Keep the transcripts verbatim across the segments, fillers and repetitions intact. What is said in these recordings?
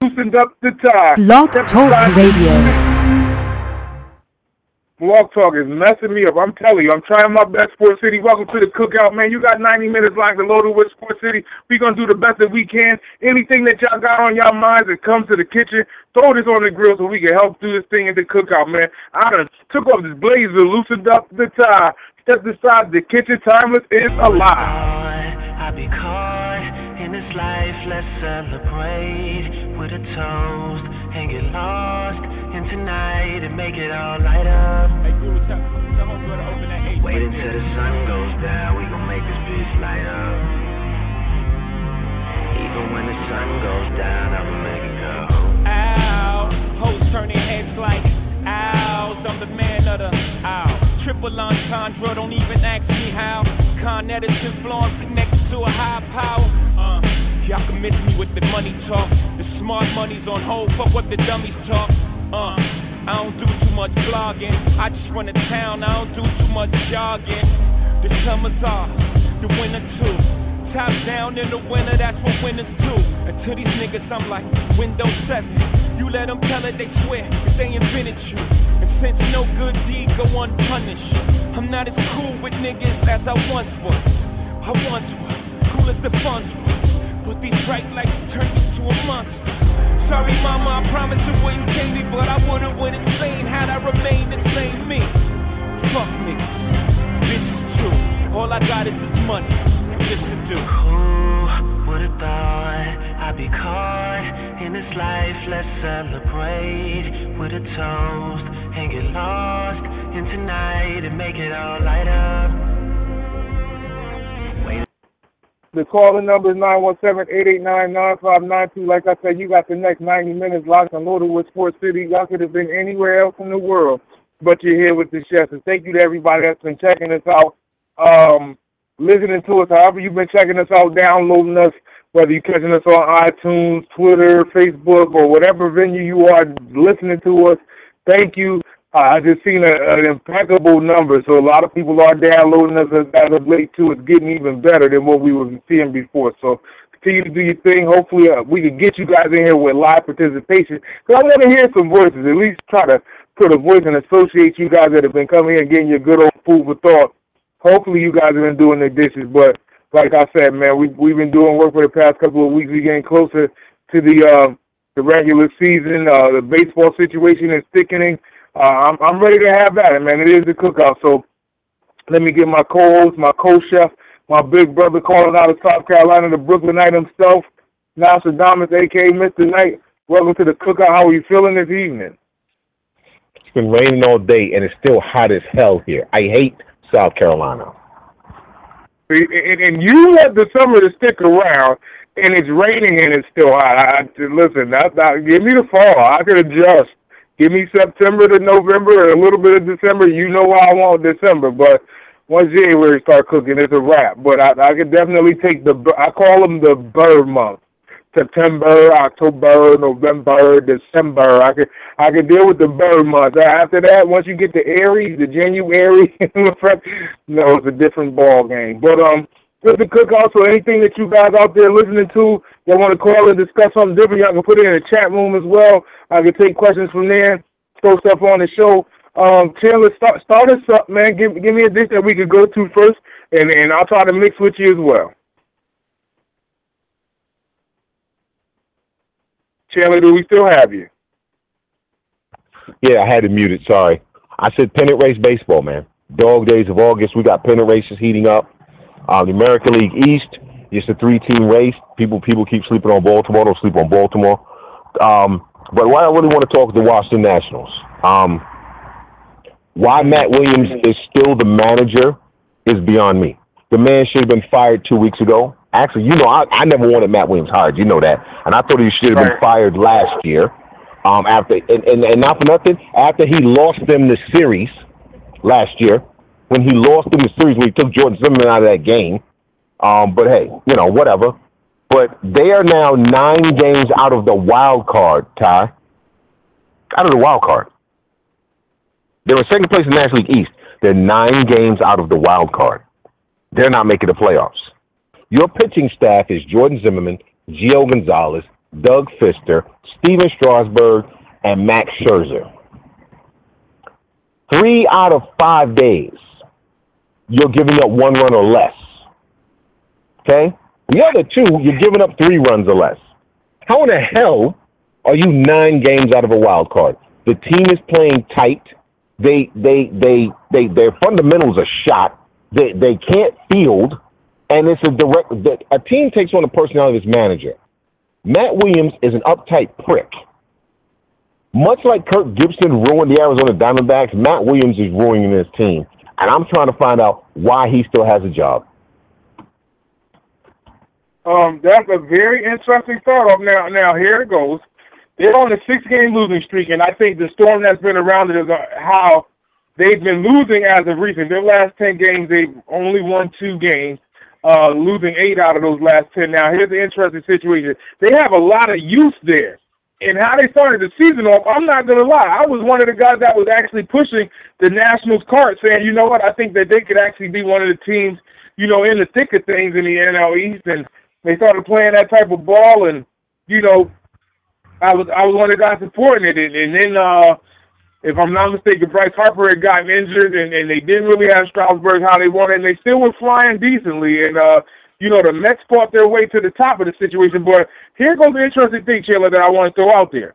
Loosened up the tie. Blog Talk Radio. Blog Talk is messing me up. I'm telling you, I'm trying my best, Sports City. Welcome to the Cookout, man. You got ninety minutes locked and loaded with Sports City. We're going to do the best that we can. Anything that y'all got on y'all minds that comes to the kitchen, throw this on the grill so we can help do this thing in the Cookout, man. I done took off this blazer, loosened up the tie, stepped aside the kitchen. Timeless is alive. I be caught in this life, let's celebrate with a toast and get lost in tonight and make it all light up. Wait until the sun goes down, we gon' make this bitch light up. Even when the sun goes down, I'ma make it go. Ow, hoes turning heads like owls. I'm the man of the owl. Triple entendre, don't even ask me how. Con Edison Florence connected to a high power. Uh, y'all can miss me with the money talk. The smart money's on hold, fuck what the dummies talk. Uh, I don't do too much blogging. I just run a town, I don't do too much jogging. The summer's off, the winter too. Top down in the winter, that's what winners do. And to these niggas, I'm like Windows seven. You let them tell it, they swear that they invented you. And since no good deed go unpunished, I'm not as cool with niggas as I once was. I once was, cool as the funds was. But these bright lights turned me to a monster. Sorry mama, I promised it wouldn't kill me, but I would've went insane had I remained the same me. Fuck niggas, this is true. All I got is this money. Who would've thought I'd be caught in this life? Let's celebrate with a toast and get lost in tonight and make it all light up. Wait. The calling number is nine one seven, eight eight nine, nine five nine two. Like I said, you got the next ninety minutes locked and loaded with Sports City. Y'all could have been anywhere else in the world, but you're here with the chefs. And thank you to everybody that's been checking us out. Um... listening to us, however you've been checking us out, downloading us, whether you're catching us on iTunes, Twitter, Facebook, or whatever venue you are listening to us, thank you. Uh, I just seen a, an impeccable number, so a lot of people are downloading us as, as of late, too. It's getting even better than what we were seeing before, so continue to do your thing. Hopefully uh, we can get you guys in here with live participation, because I want to hear some voices, at least try to put a voice and associate you guys that have been coming here and getting your good old food for thought. Hopefully you guys have been doing the dishes, but like I said, man, we, we've been doing work for the past couple of weeks. We're getting closer to the uh, the regular season. Uh, the baseball situation is thickening. Uh, I'm, I'm ready to have at it, man. It is the Cookout. So let me get my co-host, my co-chef, my big brother calling out of South Carolina, the Brooklynite himself, Nostradamus, a k a. Mister Knight. Welcome to the Cookout. How are you feeling this evening? It's been raining all day, and it's still hot as hell here. I hate South Carolina. And, and you let the summer to stick around, and it's raining and it's still hot. I, I, listen, that, that, give me the fall. I can adjust. Give me September to November and a little bit of December. You know how I want December, but once January start cooking, it's a wrap. But I, I could definitely take the, I call them the bird month. September, October, November, December. I could I could deal with the bird months. After that, once you get to Aries, the January, no, it's a different ball game. But um, with the Cookout, so anything that you guys out there listening to that want to call and discuss something different, y'all can put it in the chat room as well. I can take questions from there, throw stuff on the show. Um, Chandler, start start us up, man. Give give me a dish that we could go to first, and and I'll try to mix with you as well. Chandler, do we still have you? Yeah, I had it muted. Sorry. I said pennant race baseball, man. Dog days of August. We got pennant races heating up. Uh, the American League East, it's a three-team race. People people keep sleeping on Baltimore. Don't sleep on Baltimore. Um, but what I really want to talk is the Washington Nationals. Um, why Matt Williams is still the manager is beyond me. The man should have been fired two weeks ago. Actually, you know, I, I never wanted Matt Williams hired. You know that. And I thought he should have been fired last year. Um, after and, and, and not for nothing, after he lost them the series last year, when he lost them the series, when he took Jordan Zimmerman out of that game. Um, but hey, you know, whatever. But they are now nine games out of the wild card, Ty. Out of the wild card. They're in second place in the National League East. They're nine games out of the wild card. They're not making the playoffs. Your pitching staff is Jordan Zimmerman, Gio Gonzalez, Doug Fister, Steven Strasburg, and Max Scherzer. Three out of five days, you're giving up one run or less. Okay? The other two, you're giving up three runs or less. How in the hell are you nine games out of a wild card? The team is playing tight. They, they, they, they, their fundamentals are shot. They, they can't field, and it's a direct. A team takes on the personality of its manager. Matt Williams is an uptight prick. Much like Kirk Gibson ruined the Arizona Diamondbacks, Matt Williams is ruining his team, and I'm trying to find out why he still has a job. Um, that's a very interesting thought. Now, now here it goes. They're on a six-game losing streak, and I think the storm that's been around it is how they've been losing as of recent. Their last ten games, they've only won two games, uh, losing eight out of those last ten. Now, here's the interesting situation. They have a lot of youth there. And how they started the season off, I'm not going to lie. I was one of the guys that was actually pushing the Nationals cart, saying, you know what, I think that they could actually be one of the teams, you know, in the thick of things in the N L East. And they started playing that type of ball, and, you know, I was I was one of the guys supporting it. And, and then, uh, if I'm not mistaken, Bryce Harper had gotten injured, and, and they didn't really have Strasburg how they wanted, and they still were flying decently. And, uh, you know, the Mets fought their way to the top of the situation. But here goes the interesting thing, Chandler, that I want to throw out there.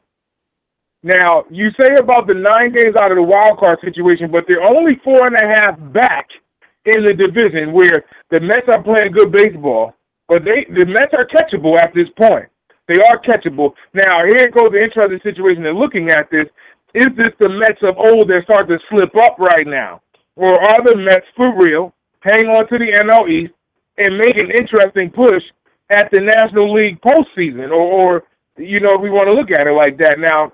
Now, you say about the nine games out of the wild card situation, but they're only four and a half back in the division where the Mets are playing good baseball, but they the Mets are catchable at this point. They are catchable. Now, here goes the interesting situation. They're looking at this. Is this the Mets of old that start to slip up right now? Or are the Mets for real, hang on to the N L East, and make an interesting push at the National League postseason? Or, or you know, if we want to look at it like that. Now,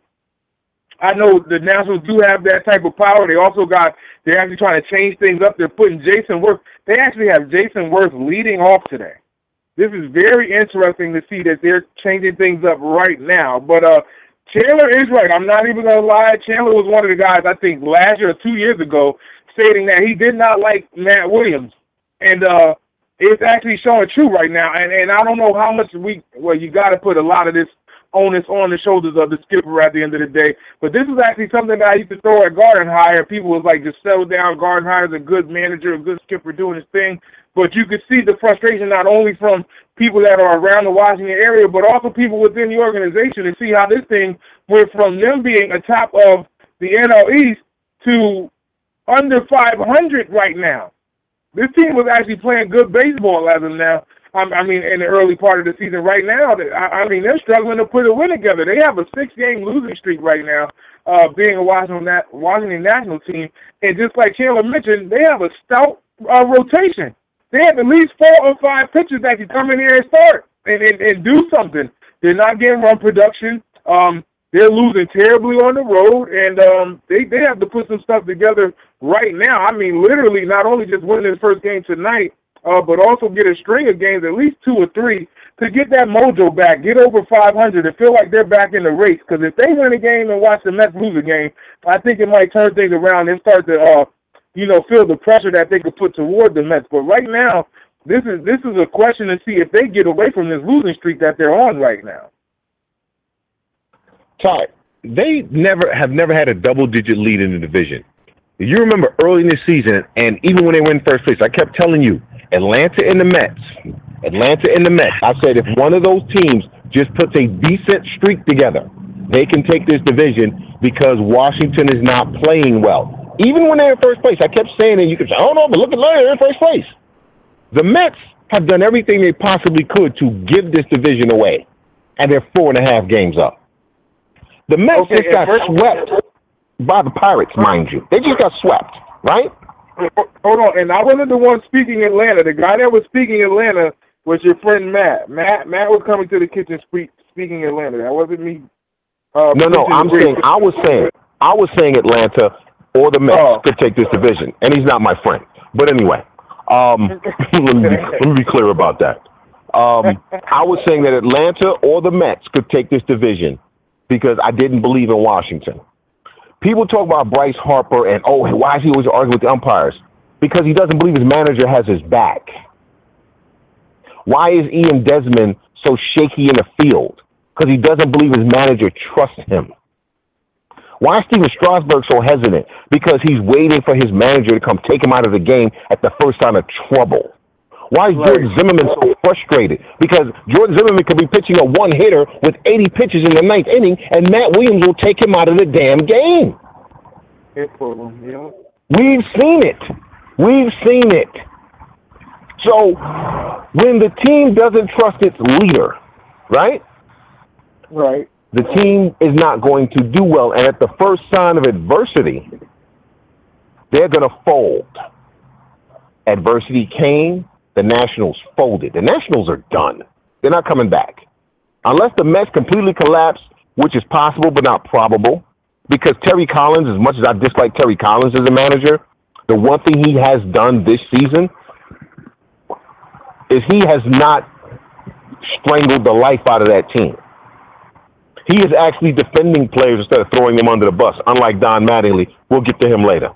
I know the Nationals do have that type of power. They also got, they're actually trying to change things up. They're putting Jason Worth. They actually have Jason Worth leading off today. This is very interesting to see that they're changing things up right now. But uh, Chandler is right. I'm not even going to lie. Chandler was one of the guys, I think, last year or two years ago, stating that he did not like Matt Williams. And uh, it's actually showing true right now. And, and I don't know how much we, well, you got to put a lot of this onus on the shoulders of the skipper at the end of the day. But this is actually something that I used to throw at Gardenhire. People was like, just settle down. Gardenhire's a good manager, a good skipper doing his thing. But you could see the frustration not only from people that are around the Washington area, but also people within the organization, and see how this thing went from them being atop of the N L East to under five hundred right now. This team was actually playing good baseball as of now. I mean, in the early part of the season right now, I mean, they're struggling to put a win together. They have a six-game losing streak right now, uh, being a Washington, Washington National team. And just like Chandler mentioned, they have a stout uh, rotation. They have at least four or five pitchers that can come in here and start and, and, and do something. They're not getting run production. Um, they're losing terribly on the road, and um, they, they have to put some stuff together right now. I mean, literally, not only just winning the first game tonight, uh, but also get a string of games, at least two or three, to get that mojo back, get over five hundred, and feel like they're back in the race. Because if they win a game and watch the Mets lose a game, I think it might turn things around and start to uh, – you know, feel the pressure that they could put toward the Mets. But right now, this is this is a question to see if they get away from this losing streak that they're on right now. Ty, they never have never had a double-digit lead in the division. You remember early in the season, and even when they went first place, I kept telling you, Atlanta and the Mets, Atlanta and the Mets. I said if one of those teams just puts a decent streak together, they can take this division because Washington is not playing well. Even when they're in first place, I kept saying it. You could say, "Oh no," but look at Atlanta, they're in first place. The Mets have done everything they possibly could to give this division away, and they're four and a half games up. The Mets okay, just got first, swept by the Pirates, mind you. They just got swept, right? Hold on, and I wasn't the one speaking Atlanta. The guy that was speaking Atlanta was your friend Matt. Matt, Matt was coming to the kitchen speak, speaking Atlanta. That wasn't me. Uh, no, no, I'm saying I was saying I was saying Atlanta. Or the Mets oh. could take this division, and he's not my friend. But anyway, um, let, me be, let me be clear about that. Um, I was saying that Atlanta or the Mets could take this division because I didn't believe in Washington. People talk about Bryce Harper and, oh, why is he always arguing with the umpires? Because he doesn't believe his manager has his back. Why is Ian Desmond so shaky in the field? because he doesn't believe his manager trusts him. Why is Steven Strasburg so hesitant? Because he's waiting for his manager to come take him out of the game at the first sign of trouble. Why is right. Jordan Zimmerman so frustrated? Because Jordan Zimmerman could be pitching a one-hitter with eighty pitches in the ninth inning, and Matt Williams will take him out of the damn game. Yeah. We've seen it. We've seen it. So when the team doesn't trust its leader, right? Right. The team is not going to do well. And at the first sign of adversity, they're going to fold. Adversity came, the Nationals folded. The Nationals are done. They're not coming back. Unless the Mets completely collapse, which is possible but not probable, because Terry Collins, as much as I dislike Terry Collins as a manager, the one thing he has done this season is he has not strangled the life out of that team. He is actually defending players instead of throwing them under the bus, unlike Don Mattingly. We'll get to him later.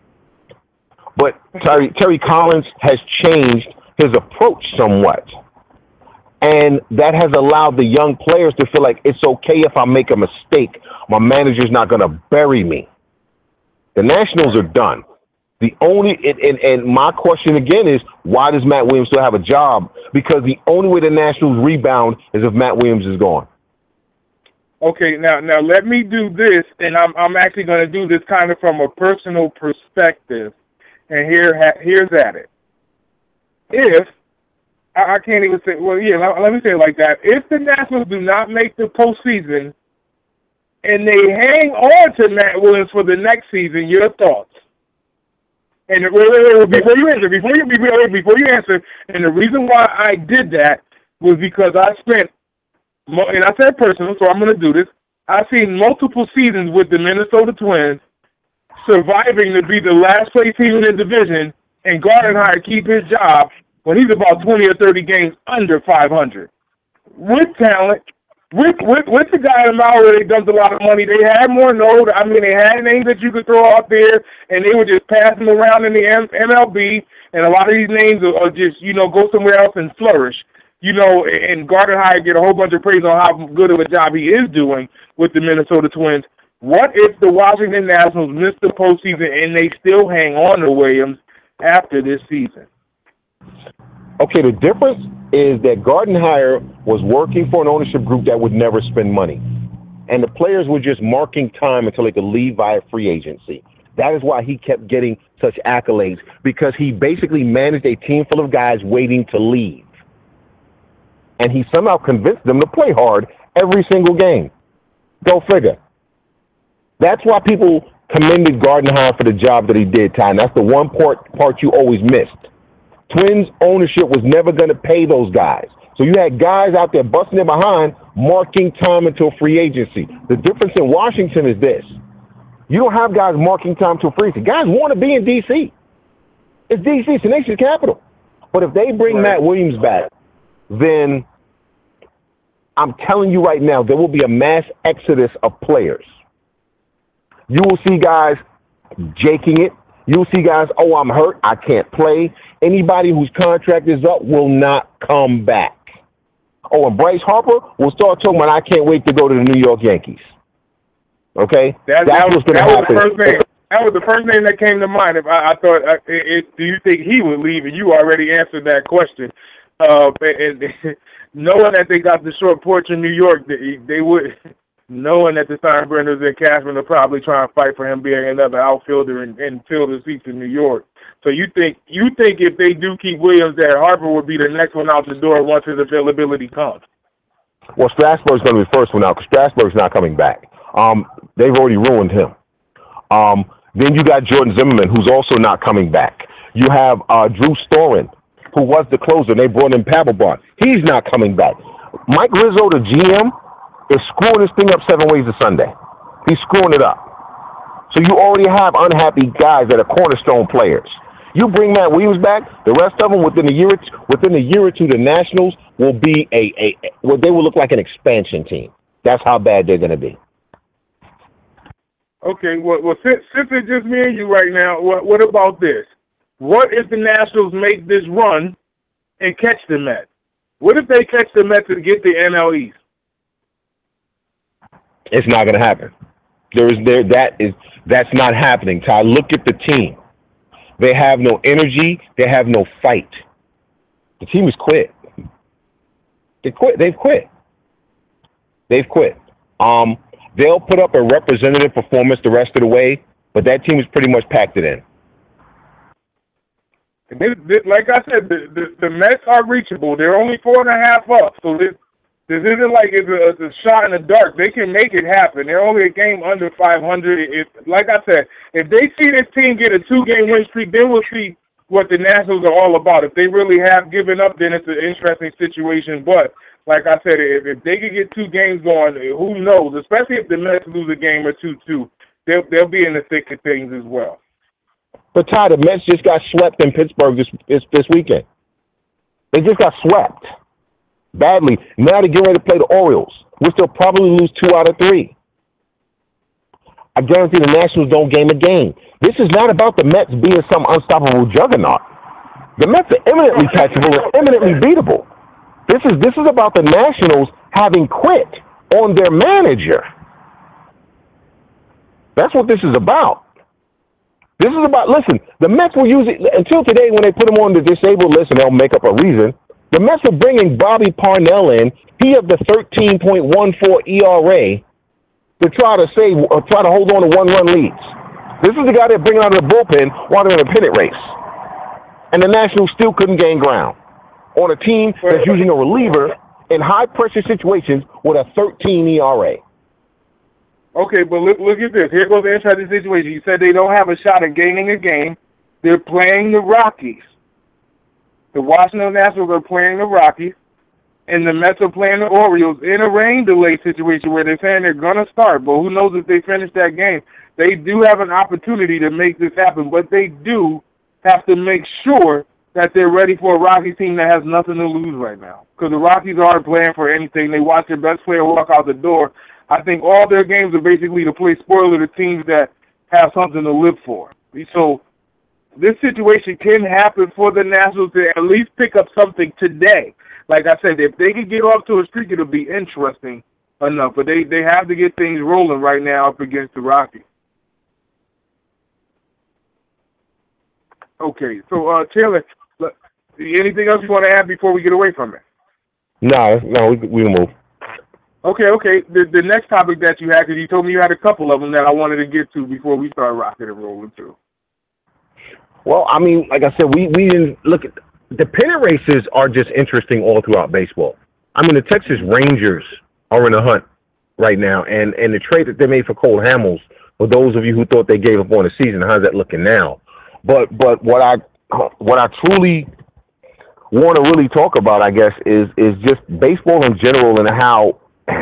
But Terry, Terry Collins has changed his approach somewhat. And that has allowed the young players to feel like it's okay if I make a mistake. My manager's not going to bury me. The Nationals are done. The only and, and, and my question again is, why does Matt Williams still have a job? Because the only way the Nationals rebound is if Matt Williams is gone. Okay, now now let me do this, and I'm I'm actually going to do this kind of from a personal perspective, and here here's at it. If I, I can't even say, well, yeah, let, let me say it like that. If the Nationals do not make the postseason, and they hang on to Matt Williams for the next season, your thoughts? And wait, wait, wait, before you answer, before you before, before you answer, and the reason why I did that was because I spent. And I said personal, so I'm going to do this. I've seen multiple seasons with the Minnesota Twins surviving to be the last place team in the division, and Gardenhire keep his job when he's about twenty or thirty games under five hundred. With talent, with with with the guy in Maui, they dumped a lot of money. They had more nodes. I mean, they had names that you could throw out there, and they would just pass them around in the M L B, and a lot of these names are, are just, you know, go somewhere else and flourish. You know, and Gardenhire get a whole bunch of praise on how good of a job he is doing with the Minnesota Twins. What if the Washington Nationals miss the postseason and they still hang on to Williams after this season? Okay, the difference is that Gardenhire was working for an ownership group that would never spend money. And the players were just marking time until they could leave via free agency. That is why he kept getting such accolades, because he basically managed a team full of guys waiting to leave. And he somehow convinced them to play hard every single game. Go figure. That's why people commended Gardenhire for the job that he did, Ty. And that's the one part, part you always missed. Twins ownership was never going to pay those guys. So you had guys out there busting their behind, marking time until free agency. The difference in Washington is this. You don't have guys marking time until free agency. Guys want to be in D C. It's D C. It's the nation's capital. But if they bring Matt Williams back, then I'm telling you right now, there will be a mass exodus of players. You will see guys jaking it. You'll see guys, oh, I'm hurt, I can't play. Anybody whose contract is up will not come back. Oh, and Bryce Harper will start talking about, I can't wait to go to the New York Yankees. Okay? That, That's that was, what's going to happen. Was the first thing, that was the first thing that came to mind. If I, I thought, uh, it, it, do you think he would leave? And you already answered that question. Uh, and, and knowing that they got the short porch in New York, they, they would, knowing that the Steinbrenners and Cashman are probably trying to fight for him being another outfielder and, and fielder seats in New York. So you think you think if they do keep Williams there, Harper will be the next one out the door once his availability comes? Well, Strasburg's going to be the first one out because Strasburg's not coming back. Um, they've already ruined him. Um, then you got Jordan Zimmerman, who's also not coming back. You have uh, Drew Storen, who was the closer. They brought in Papelbon. He's not coming back. Mike Rizzo, the G M, is screwing this thing up seven ways to Sunday. He's screwing it up. So you already have unhappy guys that are cornerstone players. You bring Matt Williams back, the rest of them within a year, or two, within a year or two, the Nationals will be a, a, a well, they will look like an expansion team. That's how bad they're going to be. Okay, well, well since, since it's just me and you right now, what, what about this? What if the Nationals make this run and catch the Mets? What if they catch the Mets and get the N L East? It's not going to happen. There is there that is that's not happening. Ty, look at the team. They have no energy. They have no fight. The team is quit. They quit. They've quit. They've quit. Um, they'll put up a representative performance the rest of the way, but that team is pretty much packed it in. This, this, like I said, the, the the Mets are reachable. They're only four and a half up, so this this isn't like it's a, it's a shot in the dark. They can make it happen. They're only a game under five hundred. If, like I said, if they see this team get a two-game win streak, then we'll see what the Nationals are all about. If they really have given up, then it's an interesting situation. But like I said, if, if they could get two games going, who knows? Especially if the Mets lose a game or two, too, they'll they'll be in the thick of things as well. But Ty, the Mets just got swept in Pittsburgh this, this this weekend. They just got swept badly. Now they're getting ready to play the Orioles, which they'll probably lose two out of three. I guarantee the Nationals don't game a game. This is not about the Mets being some unstoppable juggernaut. The Mets are eminently catchable and eminently beatable. This is this is about the Nationals having quit on their manager. That's what this is about. This is about, listen, the Mets were using, until today when they put him on the disabled list, and they'll make up a reason, the Mets were bringing Bobby Parnell in, he of the thirteen point one four E R A, to try to save, or try to hold on to one-run leads. This is the guy they're bringing out of the bullpen while they're in a pennant race. And the Nationals still couldn't gain ground on a team that's using a reliever in high-pressure situations with a thirteen E R A. Okay, but look look at this. Here goes the interesting situation. You said they don't have a shot at gaining a game. They're playing the Rockies. The Washington Nationals are playing the Rockies, and the Mets are playing the Orioles in a rain delay situation where they're saying they're going to start, but who knows if they finish that game. They do have an opportunity to make this happen, but they do have to make sure that they're ready for a Rockies team that has nothing to lose right now. Because the Rockies aren't playing for anything. They watch their best player walk out the door. I think all their games are basically to play spoiler to teams that have something to live for. So this situation can happen for the Nationals to at least pick up something today. Like I said, if they can get off to a streak, it'll be interesting enough. But they, they have to get things rolling right now up against the Rockies. Okay, so uh, Taylor, look, anything else you want to add before we get away from it? No, no, we we move. Okay, okay. The the next topic that you had, because you told me you had a couple of them that I wanted to get to before we start rocking and rolling too. Well, I mean, like I said, we, we didn't look at the pennant races are just interesting all throughout baseball. I mean, the Texas Rangers are in a hunt right now, and, and the trade that they made for Cole Hamels, for those of you who thought they gave up on the season, how's that looking now? But but what I what I truly want to really talk about, I guess, is is just baseball in general and how.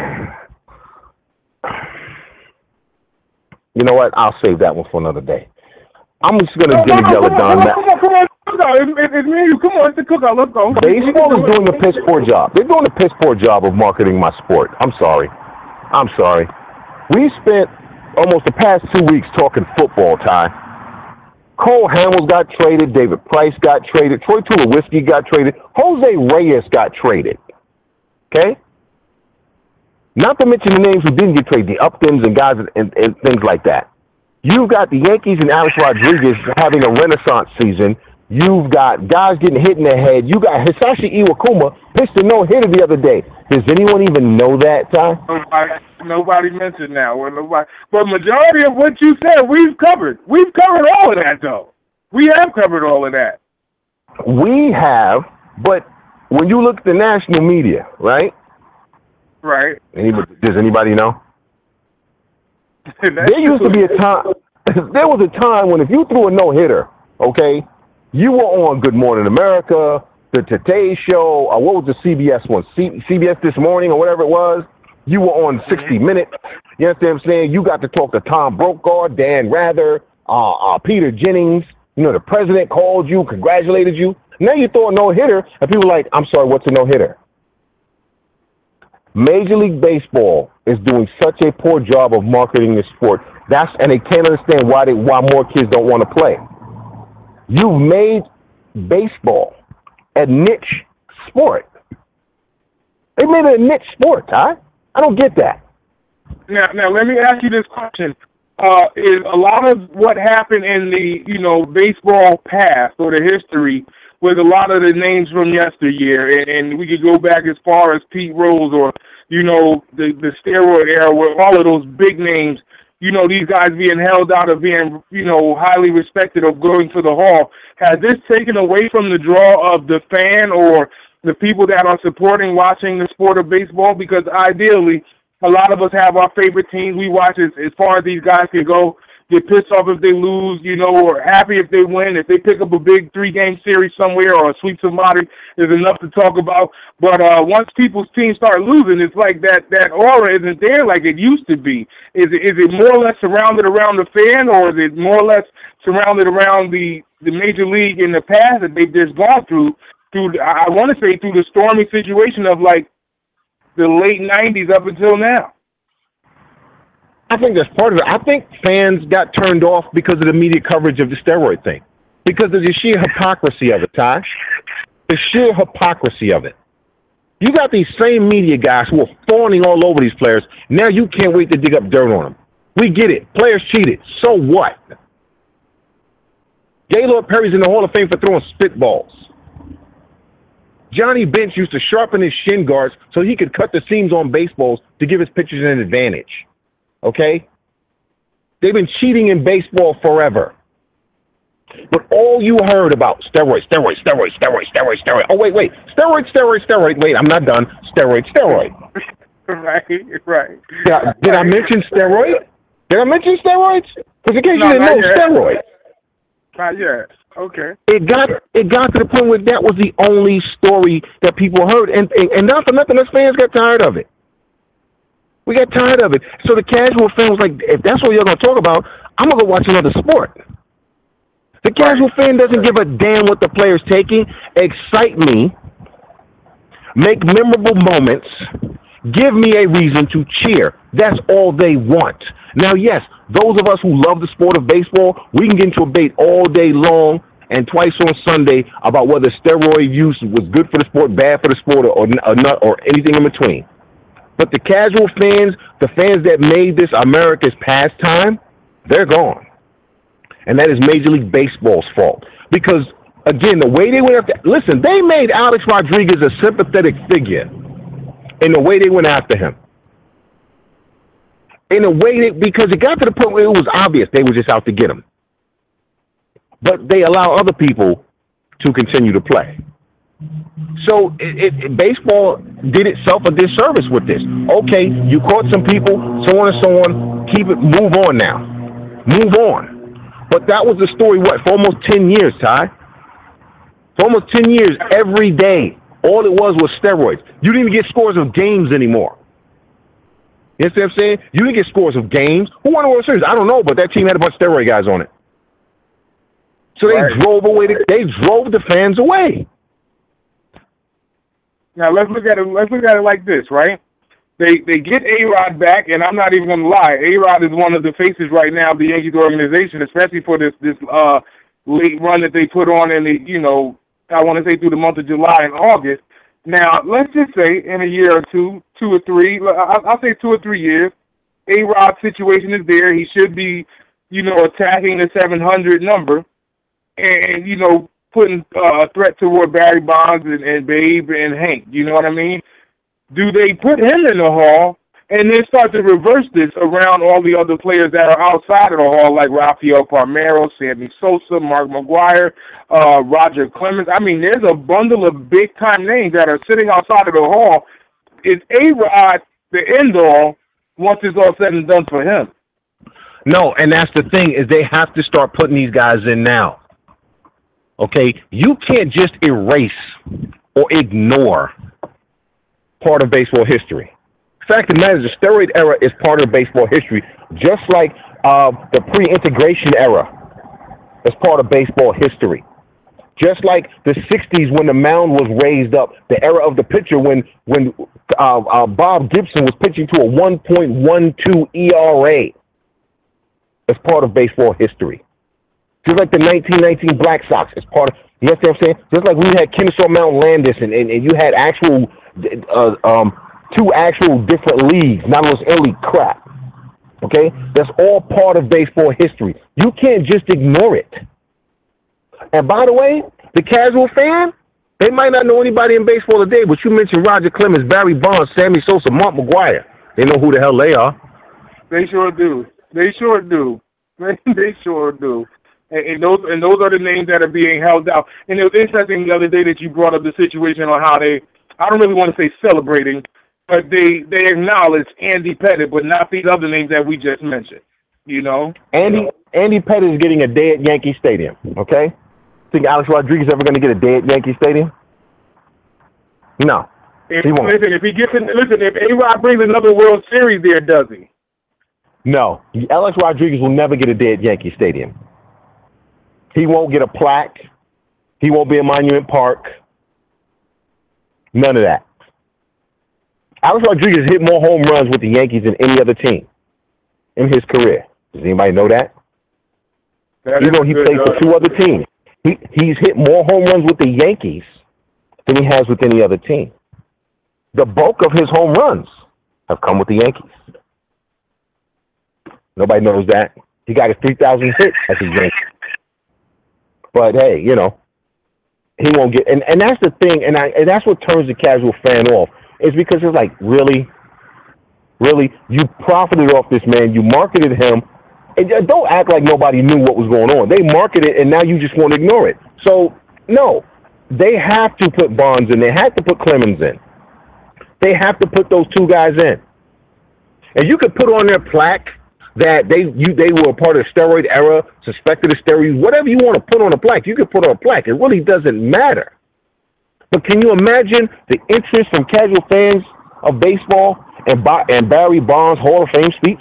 You know what? I'll save that one for another day. I'm just going to no, give no, it yell come at on, Don. come on, come on, come on. It's, it's, it's me and you. Come on, it's the cookout. Let's go. Baseball is doing a piss poor job. They're doing a piss poor job of marketing my sport. I'm sorry. I'm sorry. We spent almost the past two weeks talking football, Ty. Cole Hamels got traded. David Price got traded. Troy Tulowitzki got traded. Jose Reyes got traded. Okay? Not to mention the names who didn't get traded, the Uptons and guys and, and things like that. You've got the Yankees and Alex Rodriguez having a renaissance season. You've got guys getting hit in the head. You got Hisashi Iwakuma pitched a no-hitter the other day. Does anyone even know that, Ty? Nobody, nobody mentioned that. Well, nobody, but majority of what you said, we've covered. We've covered all of that, though. We have covered all of that. We have, but when you look at the national media, right? Right. Anybody, does anybody know? There used to be a time. There was a time when if you threw a no-hitter, okay, you were on Good Morning America, the Today Show, or what was the C B S one? C- CBS This Morning or whatever it was. You were on sixty minutes. You understand what I'm saying? You got to talk to Tom Brokaw, Dan Rather, uh, uh, Peter Jennings. You know, the president called you, congratulated you. Now you throw a no-hitter, and people are like, I'm sorry, what's a no-hitter? Major League Baseball is doing such a poor job of marketing this sport. That's and they can't understand why they why more kids don't want to play. You've made baseball a niche sport. They made it a niche sport, Ty. I don't get that. Now, now let me ask you this question. Uh, is a lot of what happened in the, you know, baseball past or the history with a lot of the names from yesteryear, and, and we could go back as far as Pete Rose or, you know, the, the steroid era with all of those big names, you know, these guys being held out of being, you know, highly respected or going to the Hall. Has this taken away from the draw of the fan or the people that are supporting watching the sport of baseball? Because ideally, a lot of us have our favorite teams we watch as, as far as these guys can go. Get pissed off if they lose, you know, or happy if they win. If they pick up a big three-game series somewhere or sweep somebody, there's enough to talk about. But uh, once people's teams start losing, it's like that, that aura isn't there like it used to be. Is it, is it more or less surrounded around the fan, or is it more or less surrounded around the, the major league in the past that they've just gone through, through I want to say through the stormy situation of, like, the late nineties up until now? I think that's part of it. I think fans got turned off because of the media coverage of the steroid thing, because of the sheer hypocrisy of it, Ty. The sheer hypocrisy of it. You got these same media guys who are fawning all over these players. Now you can't wait to dig up dirt on them. We get it. Players cheated. So what? Gaylord Perry's in the Hall of Fame for throwing spitballs. Johnny Bench used to sharpen his shin guards so he could cut the seams on baseballs to give his pitchers an advantage. Okay? They've been cheating in baseball forever. But all you heard about, steroids, steroids, steroids, steroids, steroids, steroids. Oh, wait, wait. Steroid, steroid, steroid. Wait, I'm not done. Steroid, steroid. Right, right. Did I, did I mention steroid? Did I mention steroids? Because in case no, you didn't know, yet. steroids. Not yet. Okay. It got it got to the point where that was the only story that people heard, and and, and not for nothing, us fans got tired of it. We got tired of it. So the casual fan was like, if that's what you're going to talk about, I'm going to go watch another sport. The casual fan doesn't give a damn what the player's taking. Excite me. Make memorable moments. Give me a reason to cheer. That's all they want. Now, yes, those of us who love the sport of baseball, we can get into a debate all day long and twice on Sunday about whether steroid use was good for the sport, bad for the sport, or, or not, or anything in between. But the casual fans, the fans that made this America's pastime, they're gone. And that is Major League Baseball's fault. Because, again, the way they went after... Listen, they made Alex Rodriguez a sympathetic figure in the way they went after him. In a way that... Because it got to the point where it was obvious they were just out to get him. But they allow other people to continue to play. So it, it, baseball did itself a disservice with this. Okay, you caught some people, so on and so on. Keep it, move on now. Move on. But that was the story, what, for almost ten years, Ty? For almost ten years, every day, all it was was steroids. You didn't even get scores of games anymore. You know what I'm saying? You didn't get scores of games. Who won the World Series? I don't know, but that team had a bunch of steroid guys on it. So they right. drove away. The, they drove the fans away. Now let's look at it. Let's look at it like this, right? They they get A-Rod back, and I'm not even gonna lie. A-Rod is one of the faces right now of the Yankees organization, especially for this this uh, late run that they put on in the you know I want to say through the month of July and August. Now let's just say in a year or two, two or three, I'll say two or three years, A-Rod's situation is there. He should be you know attacking the seven hundred number, and you know. putting uh, a threat toward Barry Bonds and, and Babe and Hank. You know what I mean? Do they put him in the Hall and then start to reverse this around all the other players that are outside of the Hall, like Rafael Palmeiro, Sammy Sosa, Mark McGwire, uh, Roger Clemens? I mean, there's a bundle of big-time names that are sitting outside of the Hall. Is A-Rod the end-all once it's all said and done for him? No, and that's the thing, is they have to start putting these guys in now. Okay, you can't just erase or ignore part of baseball history. The fact of the matter is the steroid era is part of baseball history, just like uh, the pre-integration era is part of baseball history. Just like the sixties when the mound was raised up, the era of the pitcher when when uh, uh, Bob Gibson was pitching to a one point one two E R A is part of baseball history. Just like the nineteen nineteen Black Sox is part of, you know what I'm saying? Just like we had Kennesaw Mountain Landis and, and, and you had actual, uh, um, two actual different leagues, not those early crap. Okay? That's all part of baseball history. You can't just ignore it. And by the way, the casual fan, they might not know anybody in baseball today, but you mentioned Roger Clemens, Barry Bonds, Sammy Sosa, Mark McGwire. They know who the hell they are. They sure do. They sure do. They sure do. And, and those and those are the names that are being held out. And it was interesting the other day that you brought up the situation on how they, I don't really want to say celebrating, but they, they acknowledge Andy Pettitte, but not these other names that we just mentioned. You know? Andy Andy Pettitte is getting a day at Yankee Stadium, okay? Think Alex Rodriguez ever going to get a day at Yankee Stadium? No. If, he won't. Listen, if he gets in, listen, if A-Rod brings another World Series there, does he? No. Alex Rodriguez will never get a day at Yankee Stadium. He won't get a plaque. He won't be in Monument Park. None of that. Alex Rodriguez hit more home runs with the Yankees than any other team in his career. Does anybody know that? that Even though he played for two other teams. He, he's hit more home runs with the Yankees than he has with any other team. The bulk of his home runs have come with the Yankees. Nobody knows that. He got his three thousand hit as a Yankee. But, hey, you know, he won't get – and and that's the thing, and, I, and that's what turns the casual fan off, is because it's like, really? Really? You profited off this man. You marketed him. And don't act like nobody knew what was going on. They marketed it, and now you just want to ignore it. So, no, they have to put Bonds in. They have to put Clemens in. They have to put those two guys in. And you could put on their plaque that they you they were a part of the steroid era, suspected of steroids, whatever you want to put on a plaque, you could put on a plaque. It really doesn't matter. But can you imagine the interest from casual fans of baseball and, and Barry Bonds' Hall of Fame speech?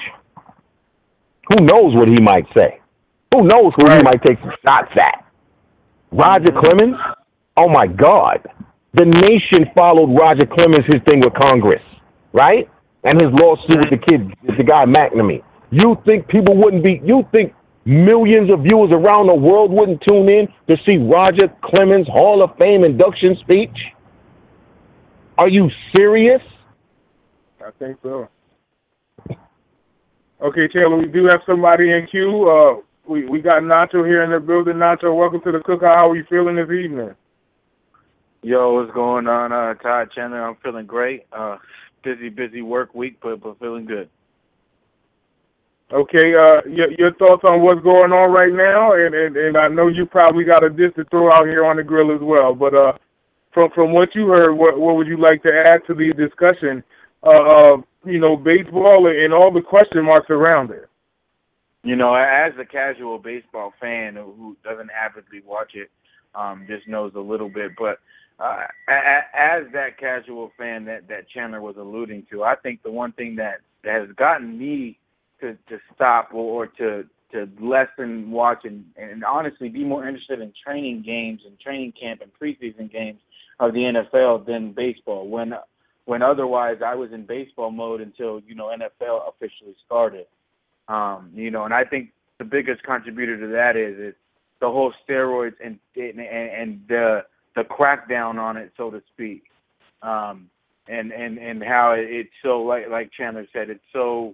Who knows what he might say? Who knows who he might take some shots at? Roger Clemens? Oh, my God. The nation followed Roger Clemens, his thing with Congress, right? And his lawsuit with the kid, the guy McNamee. You think people wouldn't be, you think millions of viewers around the world wouldn't tune in to see Roger Clemens' Hall of Fame induction speech? Are you serious? I think so. Okay, Taylor, we do have somebody in queue. Uh, we, we got Nacho here in the building. Nacho, welcome to the Cookout. How are you feeling this evening? Yo, what's going on, uh, Todd Chandler? I'm feeling great. Uh, busy, busy work week, but, but feeling good. Okay, uh, your, your thoughts on what's going on right now, and, and, and I know you probably got a dish to throw out here on the grill as well, but uh, from from what you heard, what, what would you like to add to the discussion uh, of, you know, baseball and all the question marks around it? You know, as a casual baseball fan who doesn't avidly watch it, um, just knows a little bit, but uh, as that casual fan that, that Chandler was alluding to, I think the one thing that, that has gotten me to, to stop or, or to to lessen watch and, and honestly be more interested in training games and training camp and preseason games of the N F L than baseball. When when otherwise I was in baseball mode until, you know, N F L officially started. Um, you know, and I think the biggest contributor to that is, is the whole steroids and and, and the the crackdown on it, so to speak. Um, and, and, and how it's so, like like Chandler said, it's so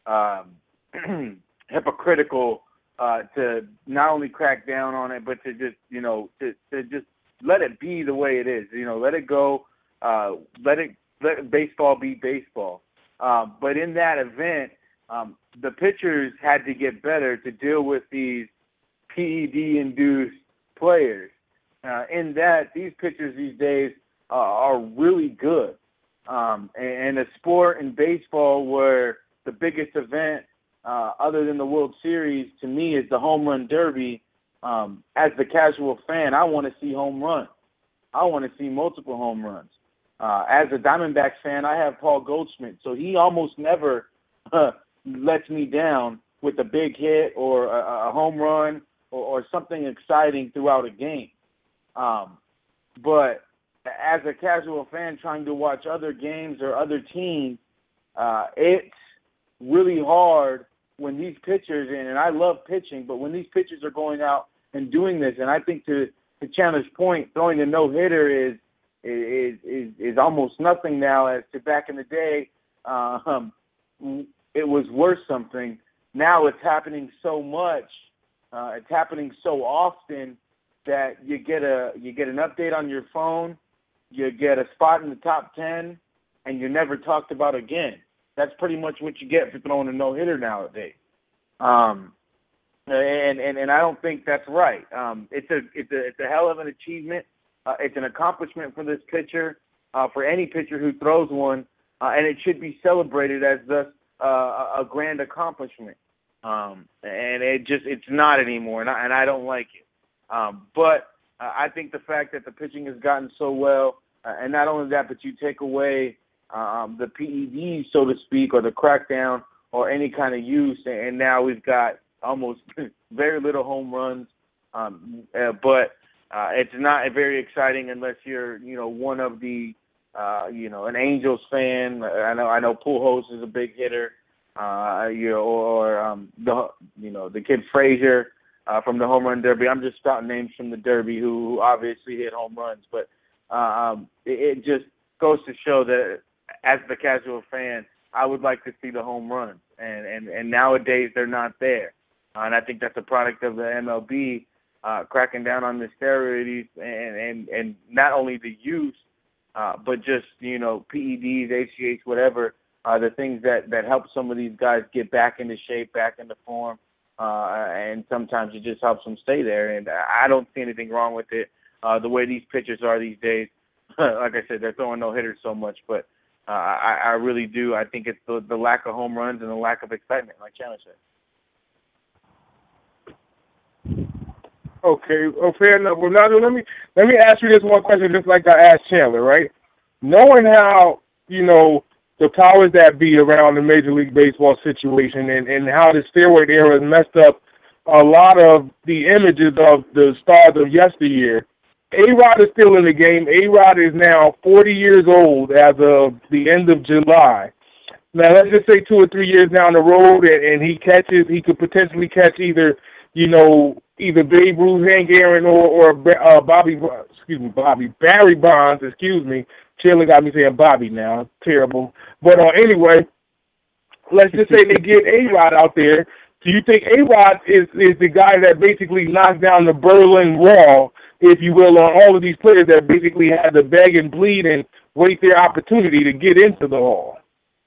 um, hypocritical uh, to not only crack down on it, but to just, you know, to, to just let it be the way it is. You know, let it go. Uh, let it let baseball be baseball. Uh, but in that event, um, the pitchers had to get better to deal with these P E D-induced players. Uh, in that, these pitchers these days uh, are really good. Um, and, and a sport in baseball where the biggest event, uh, other than the World Series, to me is the home run derby. Um, as the casual fan, I want to see home runs. I want to see multiple home runs. Uh, as a Diamondbacks fan, I have Paul Goldschmidt, so he almost never uh, lets me down with a big hit or a, a home run or, or something exciting throughout a game. Um, but as a casual fan trying to watch other games or other teams, uh, it's really hard when these pitchers, and, and I love pitching, but when these pitchers are going out and doing this, and I think to, to Chandler's point, throwing a no-hitter is, is is is almost nothing now as to back in the day. Um, it was worth something. Now it's happening so much, uh, it's happening so often that you get a you get an update on your phone, you get a spot in the top ten, and you're never talked about again. That's pretty much what you get for throwing a no-hitter nowadays. Um, and, and and I don't think that's right. Um, it's a it's a it's a hell of an achievement. Uh, it's an accomplishment for this pitcher, uh, for any pitcher who throws one, uh, and it should be celebrated as thus uh, a grand accomplishment. Um, and it just it's not anymore, and I, and I don't like it. Um, but uh, I think the fact that the pitching has gotten so well, uh, and not only that, but you take away um, the P E Ds, so to speak, or the crackdown, or any kind of use, and now we've got almost very little home runs. Um, uh, but uh, it's not very exciting unless you're, you know, one of the, uh, you know, an Angels fan. I know I know Pujols is a big hitter. Uh, you know, or um, the, you know, the kid Frazier uh, from the home run derby. I'm just spouting names from the derby who, who obviously hit home runs, but uh, um, it, it just goes to show that as the casual fan, I would like to see the home runs, and, and, and nowadays they're not there. Uh, and I think that's a product of the M L B uh, cracking down on the steroids and, and, and not only the use, uh, but just, you know, P E Ds, H G H, whatever, uh, the things that, that help some of these guys get back into shape, back into form, uh, and sometimes it just helps them stay there. And I don't see anything wrong with it. Uh, the way these pitchers are these days, like I said, they're throwing no-hitters so much, but uh, I, I really do. I think it's the, the lack of home runs and the lack of excitement, like Chandler said. Okay, well, fair enough. Well, now let me let me ask you this one question, just like I asked Chandler, right? Knowing how, you know, the powers that be around the Major League Baseball situation and, and how the steroid era has messed up a lot of the images of the stars of yesteryear, A-Rod is still in the game. A-Rod is now forty years old as of the end of July. Now, let's just say two or three years down the road, and, and he catches, he could potentially catch either, you know, either Babe Ruth, Hank Aaron, or, or uh, Bobby, excuse me, Bobby, Barry Bonds, excuse me. Chandler got me saying Bobby now. Terrible. But uh, anyway, let's just say they get A-Rod out there. Do you think A-Rod is, is the guy that basically knocks down the Berlin Wall, if you will, on all of these players that basically had to beg and bleed and wait their opportunity to get into the Hall?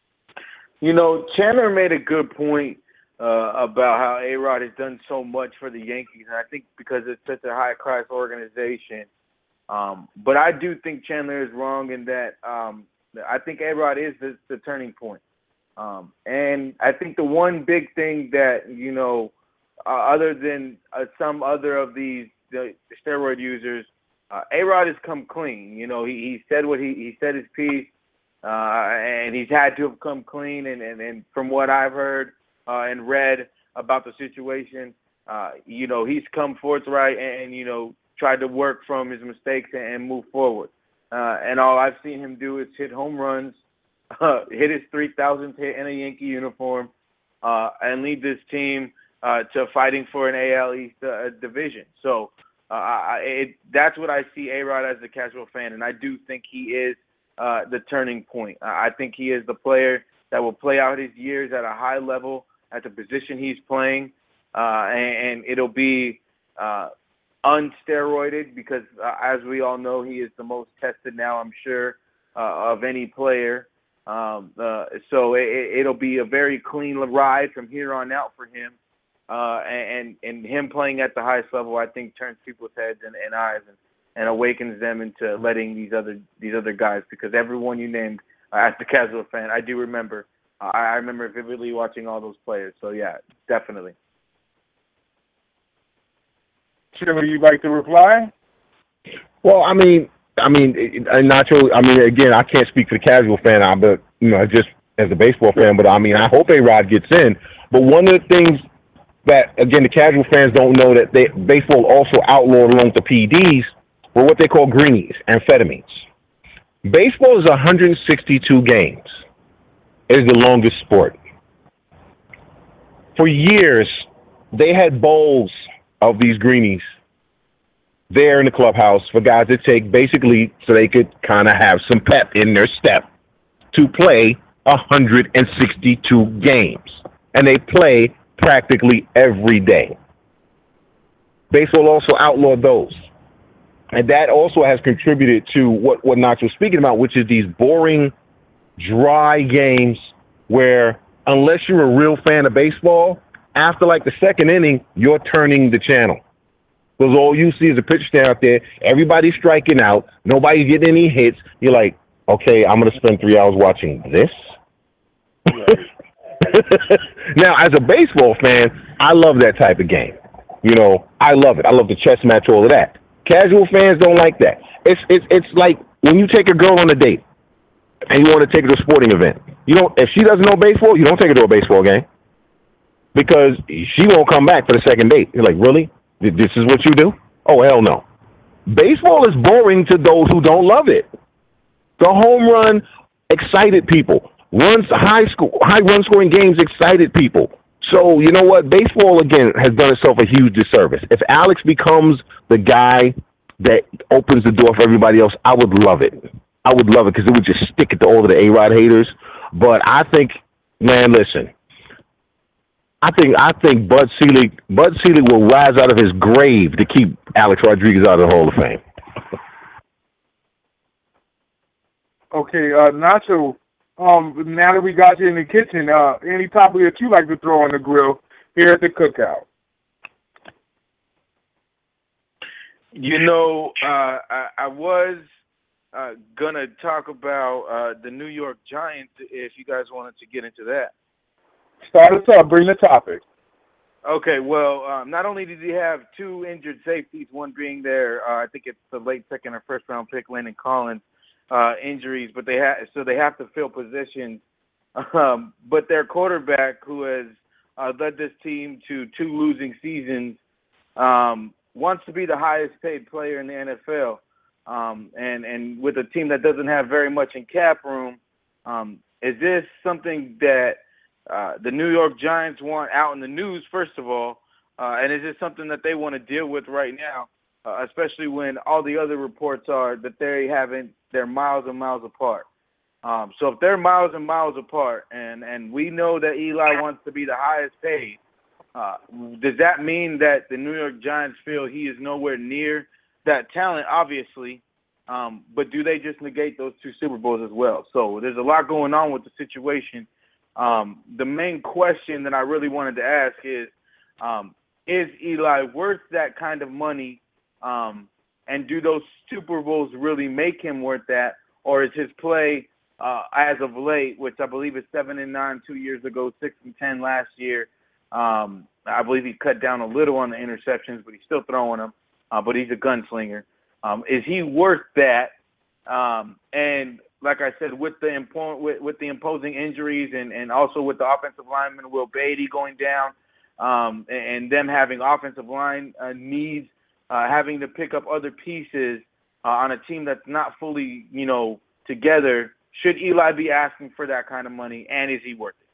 You know, Chandler made a good point uh, about how A-Rod has done so much for the Yankees, and I think because it's such a high-class organization. Um, but I do think Chandler is wrong in that um, I think A-Rod is the, the turning point. Um, and I think the one big thing that, you know, uh, other than uh, some other of these the steroid users, uh, A-Rod has come clean. You know, he, he said what he, he said his piece, uh, and he's had to have come clean. And, and, and from what I've heard uh, and read about the situation, uh, you know, he's come forthright and, and, you know, tried to work from his mistakes and, and move forward. Uh, and all I've seen him do is hit home runs, uh, hit his three thousandth hit in a Yankee uniform, uh, and lead this team uh, to fighting for an A L East uh, division. So uh, I, it, that's what I see A-Rod as a casual fan, and I do think he is uh, the turning point. I think he is the player that will play out his years at a high level at the position he's playing, uh, and, and it'll be uh, unsteroided because, uh, as we all know, he is the most tested now, I'm sure, uh, of any player. Um, uh, so it, it'll be a very clean ride from here on out for him. Uh, and, and him playing at the highest level, I think, turns people's heads and, and eyes and, and awakens them into letting these other these other guys, because everyone you named, uh, as the casual fan, I do remember. Uh, I remember vividly watching all those players. So, yeah, definitely. Shirley, you'd like to reply? Well, I mean, I mean, Nacho, I mean, again, I can't speak for the casual fan, but, you know, just as a baseball fan, but, I mean, I hope A-Rod gets in. But one of the things that, again, the casual fans don't know that they, baseball also outlawed along the P E Ds were what they call greenies, amphetamines. Baseball is one hundred sixty-two games. It is the longest sport. For years, they had bowls of these greenies there in the clubhouse for guys to take, basically so they could kind of have some pep in their step to play one hundred sixty-two games, and they play practically every day. Baseball also outlawed those. And that also has contributed to what, what Nacho was speaking about, which is these boring, dry games where unless you're a real fan of baseball, after like the second inning, you're turning the channel. Because all you see is a pitcher stand out there, everybody's striking out, nobody's getting any hits. You're like, okay, I'm going to spend three hours watching this? Now, as a baseball fan, I love that type of game. You know, I love it. I love the chess match, all of that. Casual fans don't like that. It's it's it's like when you take a girl on a date and you want to take her to a sporting event. You don't if she doesn't know baseball, you don't take her to a baseball game because she won't come back for the second date. You're like, really? This is what you do? Oh, hell no. Baseball is boring to those who don't love it. The home run excited people. Runs high school high run scoring games excited people. So, you know what? Baseball, again, has done itself a huge disservice. If Alex becomes the guy that opens the door for everybody else, I would love it. I would love it because it would just stick it to all of the A-Rod haters. But I think, man, listen, I think I think Bud Selig, Bud Selig will rise out of his grave to keep Alex Rodriguez out of the Hall of Fame. Okay, uh, Nacho, um, now that we got you in the kitchen, uh, any topic that you like to throw on the grill here at the cookout? You know, uh, I, I was uh, going to talk about uh, the New York Giants if you guys wanted to get into that. Start us up. Bring the topic. Okay, well, um, not only did he have two injured safeties, one being their, uh, I think it's the late second or first round pick, Landon Collins, uh, injuries, but they ha- so they have to fill positions. Um, but their quarterback, who has uh, led this team to two losing seasons, um, wants to be the highest paid player in the N F L. Um, and, and with a team that doesn't have very much in cap room, um, is this something that uh, the New York Giants want out in the news, first of all? Uh, and is this something that they want to deal with right now, uh, especially when all the other reports are that they haven't, they're miles and miles apart? Um, so if they're miles and miles apart, and, and we know that Eli wants to be the highest paid, Uh, does that mean that the New York Giants feel he is nowhere near that talent? Obviously, um, but do they just negate those two Super Bowls as well? So there's a lot going on with the situation. Um, the main question that I really wanted to ask is, um, is Eli worth that kind of money? Um, and do those Super Bowls really make him worth that? Or is his play uh, as of late, which I believe is seven and nine two years ago, six and ten last year, Um, I believe he cut down a little on the interceptions, but he's still throwing them. Uh, but he's a gunslinger. Um, is he worth that? Um, and like I said, with the impo- with, with the imposing injuries, and, and also with the offensive lineman Will Beatty going down, um, and, and them having offensive line uh, needs, uh, having to pick up other pieces uh, on a team that's not fully, you know, together, should Eli be asking for that kind of money, and is he worth it?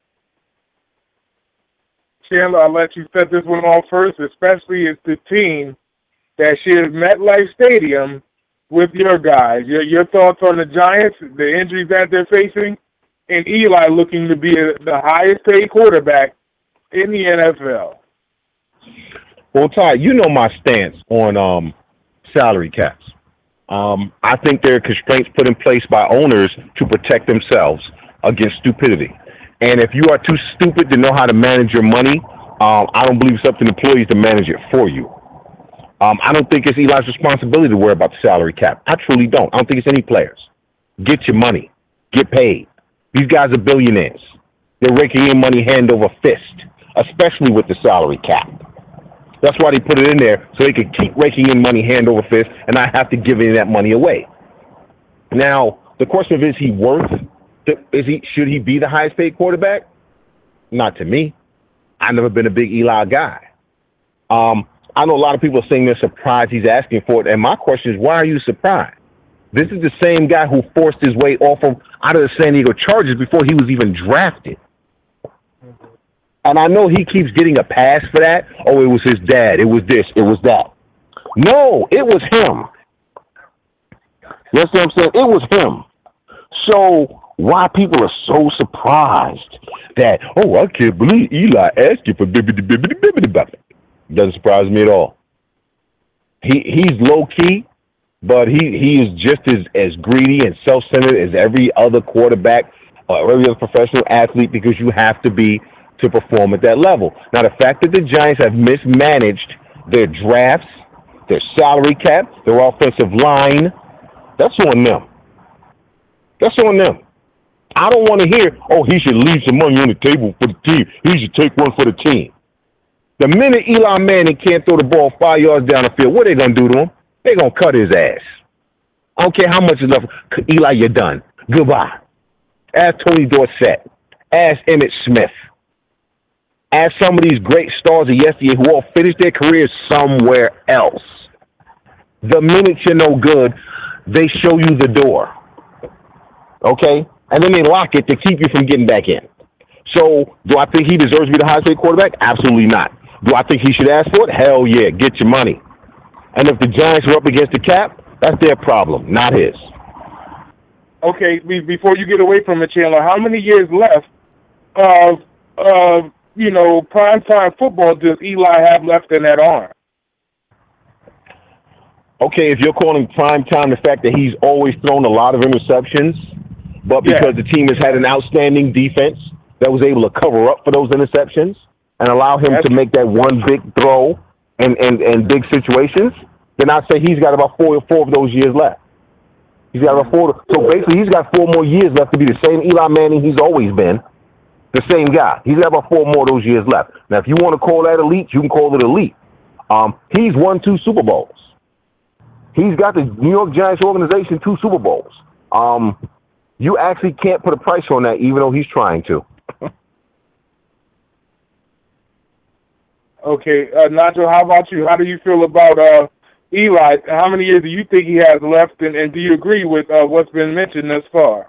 Chandler, I'll let you set this one off first, especially if the team that shares MetLife Stadium with your guys. Your, your thoughts on the Giants, the injuries that they're facing, and Eli looking to be a, the highest paid quarterback in the N F L. Well, Ty, you know my stance on um, salary caps. Um, I think there are constraints put in place by owners to protect themselves against stupidity. And if you are too stupid to know how to manage your money, um, I don't believe it's up to employees to manage it for you. Um, I don't think it's Eli's responsibility to worry about the salary cap. I truly don't. I don't think it's any players. Get your money. Get paid. These guys are billionaires. They're raking in money hand over fist, especially with the salary cap. That's why they put it in there, so they could keep raking in money hand over fist and not have to give any of that money away. Now, the question of is he worth Is he should he be the highest paid quarterback? Not to me. I've never been a big Eli guy. Um, I know a lot of people are saying they're surprised he's asking for it, and my question is, why are you surprised? This is the same guy who forced his way off of out of the San Diego Chargers before he was even drafted. And I know he keeps getting a pass for that. Oh, it was his dad. It was this. It was that. No, it was him. You know what I'm saying? It was him. So Why people are so surprised that, oh, I can't believe Eli asked you for bibbidi bibbidi bibbidi bibbidi. Doesn't surprise me at all. He he's low key, but he, he is just as, as greedy and self centered as every other quarterback or every other professional athlete, because you have to be to perform at that level. Now, the fact that the Giants have mismanaged their drafts, their salary cap, their offensive line, that's on them. That's on them. I don't want to hear, oh, he should leave some money on the table for the team. He should take one for the team. The minute Eli Manning can't throw the ball five yards down the field, what are they going to do to him? They're going to cut his ass. I don't care how much is left. Eli, you're done. Goodbye. Ask Tony Dorsett. Ask Emmitt Smith. Ask some of these great stars of yesteryear who all finished their careers somewhere else. The minute you're no good, they show you the door. Okay? And then they lock it to keep you from getting back in. So, do I think he deserves to be the highest paid quarterback? Absolutely not. Do I think he should ask for it? Hell yeah. Get your money. And if the Giants are up against the cap, that's their problem, not his. Okay, before you get away from it, Chandler, how many years left of, of you know, primetime football does Eli have left in that arm? Okay, if you're calling primetime the fact that he's always thrown a lot of interceptions, but because yeah. the team has had an outstanding defense that was able to cover up for those interceptions and allow him That's to make that one big throw and, and, and big situations, then I'd say he's got about four or four of those years left. He's got about four. So basically, he's got four more years left to be the same Eli Manning he's always been, the same guy. He's got about four more of those years left. Now, if you want to call that elite, you can call it elite. Um, he's won two Super Bowls. He's got the New York Giants organization two Super Bowls. Um, you actually can't put a price on that, even though he's trying to. Okay, uh, Nacho, how about you? How do you feel about uh, Eli? How many years do you think he has left, and, and do you agree with uh, what's been mentioned thus far?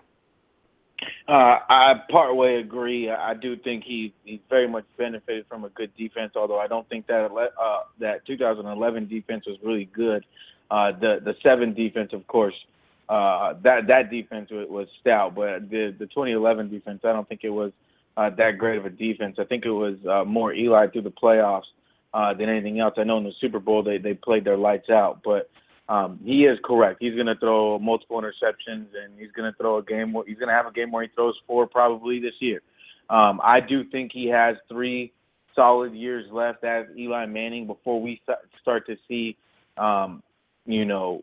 Uh, I partway agree. I do think he he's very much benefited from a good defense, although I don't think that uh, that two thousand eleven defense was really good. Uh, the the seven defense, of course, uh, that that defense was, was stout, but the the twenty eleven defense, I don't think it was uh, that great of a defense. I think it was uh, more Eli through the playoffs uh, than anything else. I know in the Super Bowl they they played their lights out, but um, he is correct. He's going to throw multiple interceptions, and he's going to throw a game. Where, he's going to have a game where he throws four probably this year. Um, I do think he has three solid years left as Eli Manning before we start to see. Um, you know,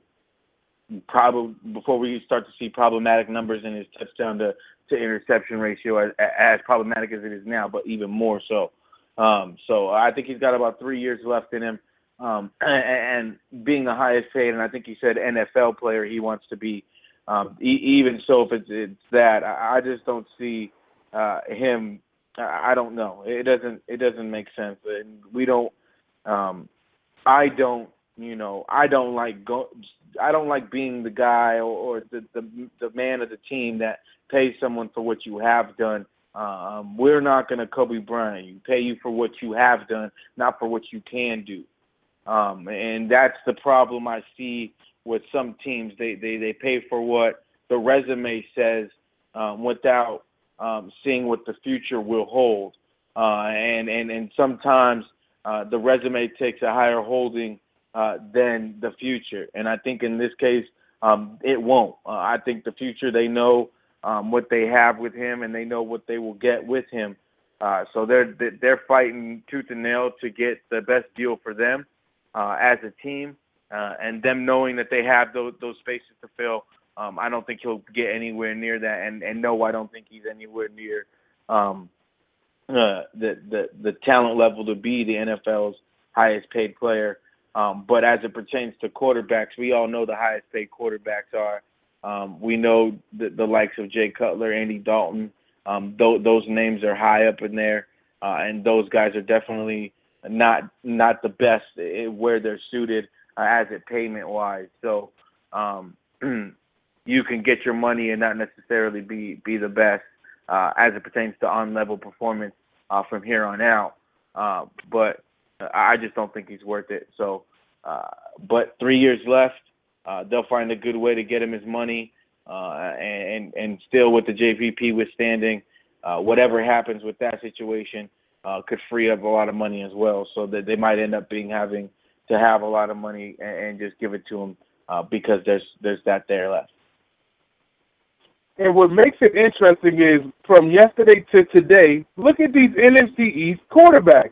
probably before we start to see problematic numbers in his touchdown to, to interception ratio as, as problematic as it is now, but even more so. Um, so I think he's got about three years left in him. Um, and, and being the highest paid, and I think he said N F L player he wants to be, um, e- even so if it's, it's that, I, I just don't see uh, him. I, I don't know. It doesn't, it doesn't make sense. And we don't, um, I don't, You know, I don't like go. I don't like being the guy or, or the, the the man of the team that pays someone for what you have done. Um, we're not going to Kobe Bryant. You pay you for what you have done, not for what you can do. Um, and that's the problem I see with some teams. They they they pay for what the resume says um, without um, seeing what the future will hold. Uh, and and and sometimes uh, the resume takes a higher holding Uh, than the future. And I think in this case, um, it won't. Uh, I think the future, they know um, what they have with him, and they know what they will get with him. Uh, so they're they're fighting tooth and nail to get the best deal for them uh, as a team, uh, and them knowing that they have those those spaces to fill. Um, I don't think he'll get anywhere near that, and, and no, I don't think he's anywhere near um, uh, the, the the talent level to be the N F L's highest paid player. Um, but as it pertains to quarterbacks, we all know the highest paid quarterbacks are. Um, we know the, the likes of Jay Cutler, Andy Dalton. Um, th- those names are high up in there, uh, and those guys are definitely not not the best where they're suited uh, as it payment wise. So um, you can get your money and not necessarily be be the best uh, as it pertains to on level performance uh, from here on out. Uh, but I just don't think he's worth it. So, uh, but three years left. Uh, they'll find a good way to get him his money. uh, and and still with the J V P withstanding, uh, whatever happens with that situation uh, could free up a lot of money as well. So that they might end up being having to have a lot of money and, and just give it to them uh, because there's there's that there left. And what makes it interesting is from yesterday to today, look at these N F C East quarterbacks.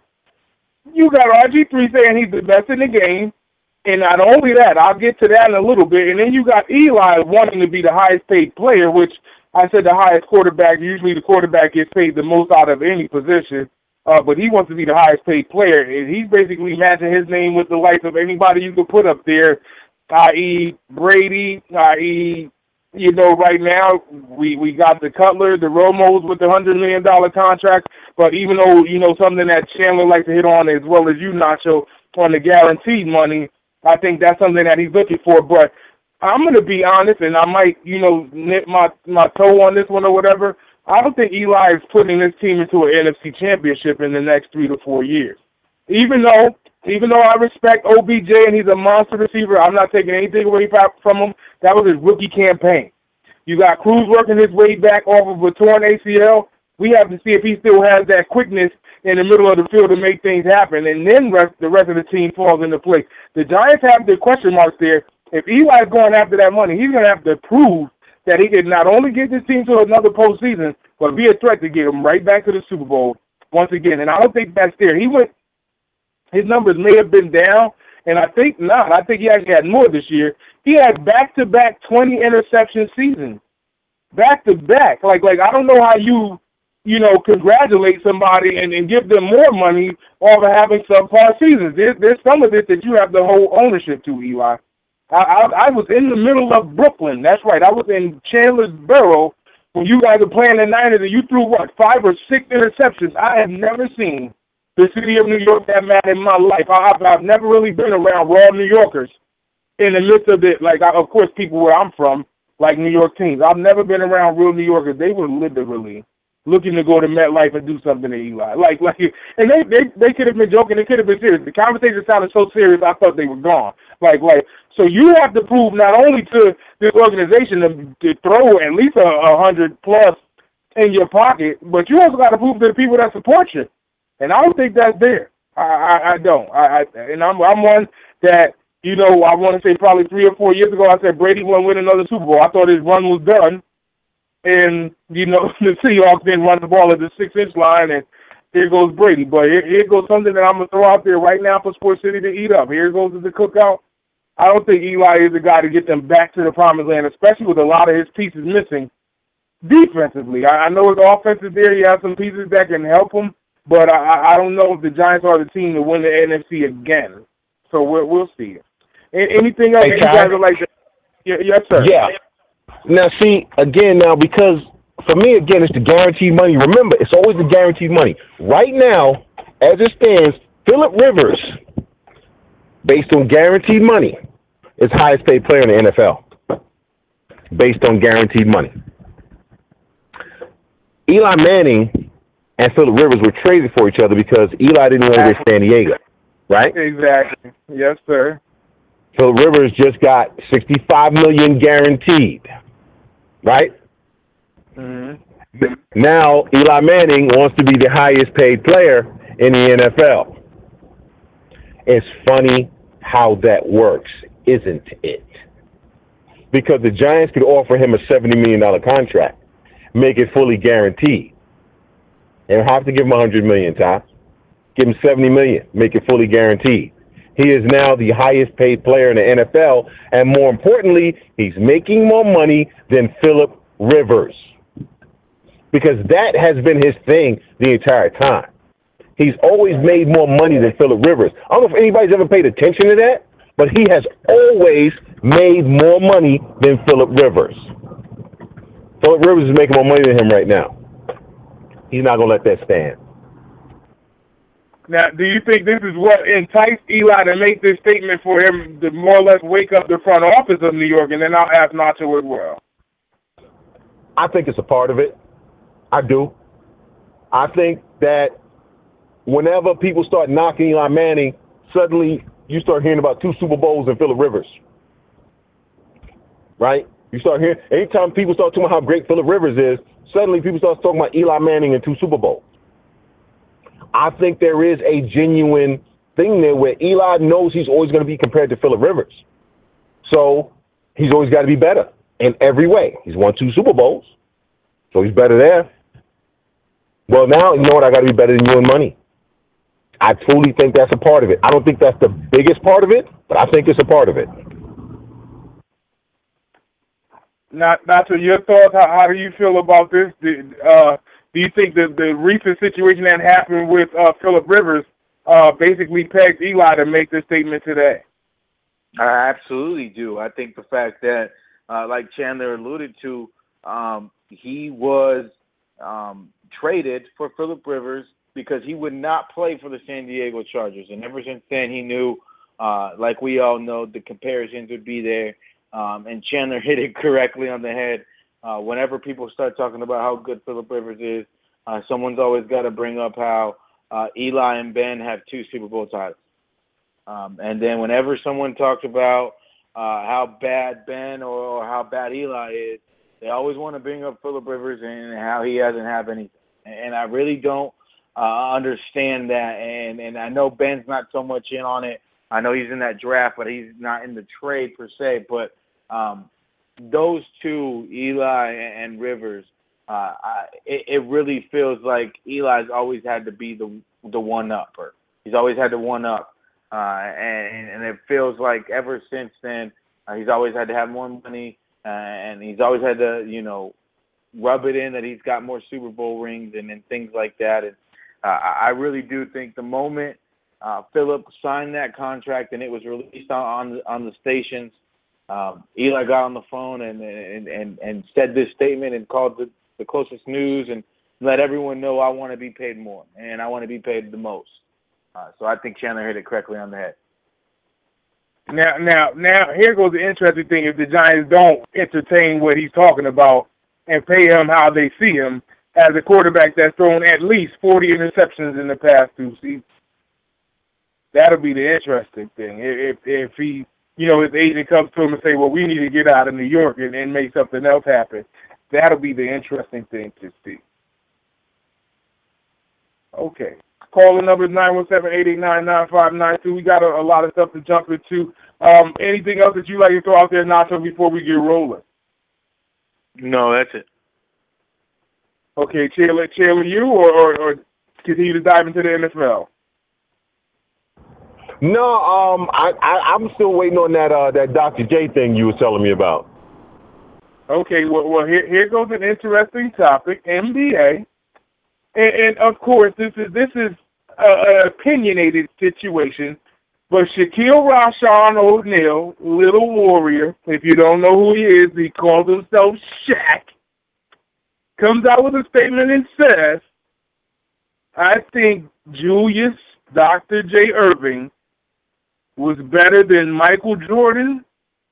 You got R G three saying he's the best in the game, and not only that, I'll get to that in a little bit, and then you got Eli wanting to be the highest paid player, which I said the highest quarterback, usually the quarterback gets paid the most out of any position, uh, but he wants to be the highest paid player, and he's basically matching his name with the likes of anybody you could put up there, that is. Brady, that is, you know, right now we, we got the Cutler, the Romos with the one hundred million dollars contract, but even though, you know, something that Chandler likes to hit on as well as you, Nacho, on the guaranteed money, I think that's something that he's looking for. But I'm going to be honest, and I might, you know, nip my, my toe on this one or whatever. I don't think Eli is putting this team into an N F C championship in the next three to four years. Even though, even though I respect O B J and he's a monster receiver, I'm not taking anything away from him. That was his rookie campaign. You got Cruz working his way back off of a torn A C L. We have to see if he still has that quickness in the middle of the field to make things happen, and then rest, the rest of the team falls into place. The Giants have the question marks there. If Eli's going after that money, he's going to have to prove that he can not only get this team to another postseason, but be a threat to get them right back to the Super Bowl once again. And I don't think that's there. He went, his numbers may have been down, and I think not. I think he actually had more this year. He had back-to-back twenty interception seasons. Back-to-back. Like, like I don't know how you, you know, congratulate somebody and, and give them more money off of having subpar seasons. There, there's some of it that you have the whole ownership to, Eli. I, I, I was in the middle of Brooklyn. That's right. I was in Chandler's Borough when you guys were playing the Niners and you threw, what, five or six interceptions. I have never seen the city of New York that mad in my life. I, I've, I've never really been around raw New Yorkers in the midst of it. Like, I, of course, people where I'm from, like New York teams. I've never been around real New Yorkers. They were literally looking to go to MetLife and do something to Eli. Like, like, and they, they, they could have been joking. It could have been serious. The conversation sounded so serious, I thought they were gone. Like, like, so you have to prove not only to this organization to, to throw at least a, a hundred plus in your pocket, but you also got to prove to the people that support you. And I don't think that's there. I, I, I don't. I, I, and I'm, I'm one that, you know, I want to say probably three or four years ago, I said Brady won't win another Super Bowl. I thought his run was done. And, you know, the Seahawks didn't run the ball at the six-inch line, and here goes Brady. But here, here goes something that I'm going to throw out there right now for Sports City to eat up. Here goes the cookout. I don't think Eli is the guy to get them back to the promised land, especially with a lot of his pieces missing defensively. I, I know his offense is there. He has some pieces that can help him, but I, I don't know if the Giants are the team to win the N F C again. So we'll, we'll see. Anything else hey, you guys would like to? Yeah, yes, sir. Yeah. Now, see, again, now, because for me, again, it's the guaranteed money. Remember, it's always the guaranteed money. Right now, as it stands, Phillip Rivers, based on guaranteed money, is highest paid player in the N F L, based on guaranteed money. Eli Manning and Phillip Rivers were traded for each other because Eli didn't want to go to San Diego, right? Exactly. Yes, sir. Phillip Rivers just got sixty-five million dollars guaranteed, right? Mm-hmm. Now Eli Manning wants to be the highest paid player in the N F L. It's funny how that works, isn't it? Because the Giants could offer him a seventy million dollars contract, make it fully guaranteed. They don't have to give him one hundred million dollars, Tom. Give him seventy million dollars, make it fully guaranteed. He is now the highest paid player in the N F L, and more importantly, he's making more money than Phillip Rivers. Because that has been his thing the entire time. He's always made more money than Phillip Rivers. I don't know if anybody's ever paid attention to that, but he has always made more money than Phillip Rivers. Phillip Rivers is making more money than him right now. He's not going to let that stand. Now, do you think this is what enticed Eli to make this statement for him to more or less wake up the front office of New York? And then I'll ask Nacho as well. I think it's a part of it. I do. I think that whenever people start knocking Eli Manning, suddenly you start hearing about two Super Bowls and Phillip Rivers. Right? You start hearing, anytime people start talking about how great Phillip Rivers is, suddenly people start talking about Eli Manning and two Super Bowls. I think there is a genuine thing there where Eli knows he's always going to be compared to Phillip Rivers. So he's always got to be better in every way. He's won two Super Bowls, so he's better there. Well, now, you know what? I got to be better than you in money. I truly think that's a part of it. I don't think that's the biggest part of it, but I think it's a part of it. Not, not to your thoughts. How, how do you feel about this? Do, uh, do you think that the recent situation that happened with uh, Phillip Rivers uh, basically pegged Eli to make this statement today? I absolutely do. I think the fact that, uh, like Chandler alluded to, um, he was um, traded for Phillip Rivers because he would not play for the San Diego Chargers. And ever since then, he knew, uh, like we all know, the comparisons would be there. Um, and Chandler hit it correctly on the head. Uh, whenever people start talking about how good Phillip Rivers is, uh, someone's always got to bring up how uh, Eli and Ben have two Super Bowl titles. Um, and then whenever someone talks about uh, how bad Ben or, or how bad Eli is, they always want to bring up Phillip Rivers and how he hasn't had anything. And I really don't uh, understand that. And, and I know Ben's not so much in on it. I know he's in that draft, but he's not in the trade per se. But um, those two, Eli and Rivers, uh, I, it, it really feels like Eli's always had to be the the one-upper. He's always had the one-up. Uh, and, and it feels like ever since then, uh, he's always had to have more money, uh, and he's always had to, you know, rub it in that he's got more Super Bowl rings and, and things like that. And uh, I really do think the moment uh, Phillip signed that contract and it was released on on the, on the stations, um, Eli got on the phone and and, and, and said this statement and called the, the closest news and let everyone know I want to be paid more and I want to be paid the most. Uh, so I think Chandler hit it correctly on the head. Now, now, now, here goes the interesting thing. If the Giants don't entertain what he's talking about and pay him how they see him as a quarterback that's thrown at least forty interceptions in the past two seasons, that'll be the interesting thing. If if he, you know, his agent comes to him and say, well, we need to get out of New York and, and make something else happen, that'll be the interesting thing to see. Okay. Calling number is nine one seven, eight eight nine, nine five nine two. We got a, a lot of stuff to jump into. Um, anything else that you'd like to throw out there, Nacho, before we get rolling? No, that's it. Okay, Chandler, Chandler, you or, or, or continue to dive into the N F L? No, um, I, I, I'm still waiting on that uh, that Doctor J thing you were telling me about. Okay, well, well here, here goes an interesting topic, N B A. And, and of course, this is this is an opinionated situation, but Shaquille Rashawn O'Neal, Little Warrior, if you don't know who he is, he calls himself Shaq, comes out with a statement and says, I think Julius Doctor J. Irving was better than Michael Jordan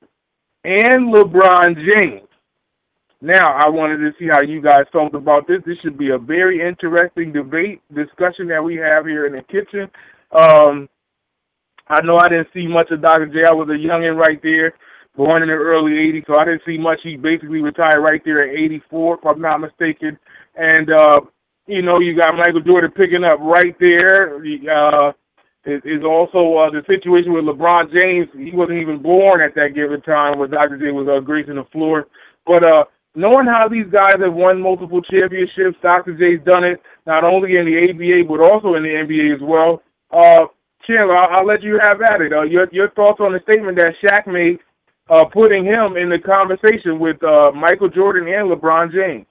and LeBron James. Now, I wanted to see how you guys felt about this. This should be a very interesting debate, discussion that we have here in the kitchen. Um, I know I didn't see much of Doctor J. I was a youngin' right there, born in the early eighties, so I didn't see much. He basically retired right there at eighty-four, if I'm not mistaken. And, uh, you know, you got Michael Jordan picking up right there. Uh, is, is also uh, the situation with LeBron James. He wasn't even born at that given time when Doctor J was uh, gracing the floor. But, uh, knowing how these guys have won multiple championships, Doctor J's done it not only in the A B A but also in the N B A as well. Uh, Chandler, I'll, I'll let you have at it. Uh, your your thoughts on the statement that Shaq made, uh, putting him in the conversation with uh, Michael Jordan and LeBron James.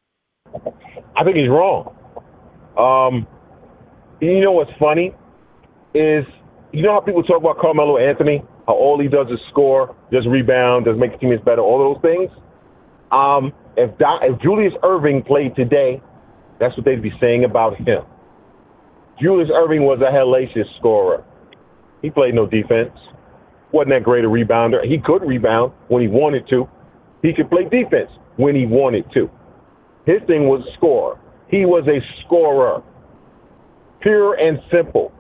I think he's wrong. Um, you know what's funny is, you know how people talk about Carmelo Anthony, how all he does is score, does rebound, does make the teammates better, all those things. Um, if, Do- if Julius Irving played today, that's what they'd be saying about him. Julius Irving was a hellacious scorer. He played no defense. Wasn't that great a rebounder. He could rebound when he wanted to. He could play defense when he wanted to. His thing was score. He was a scorer. Pure and simple.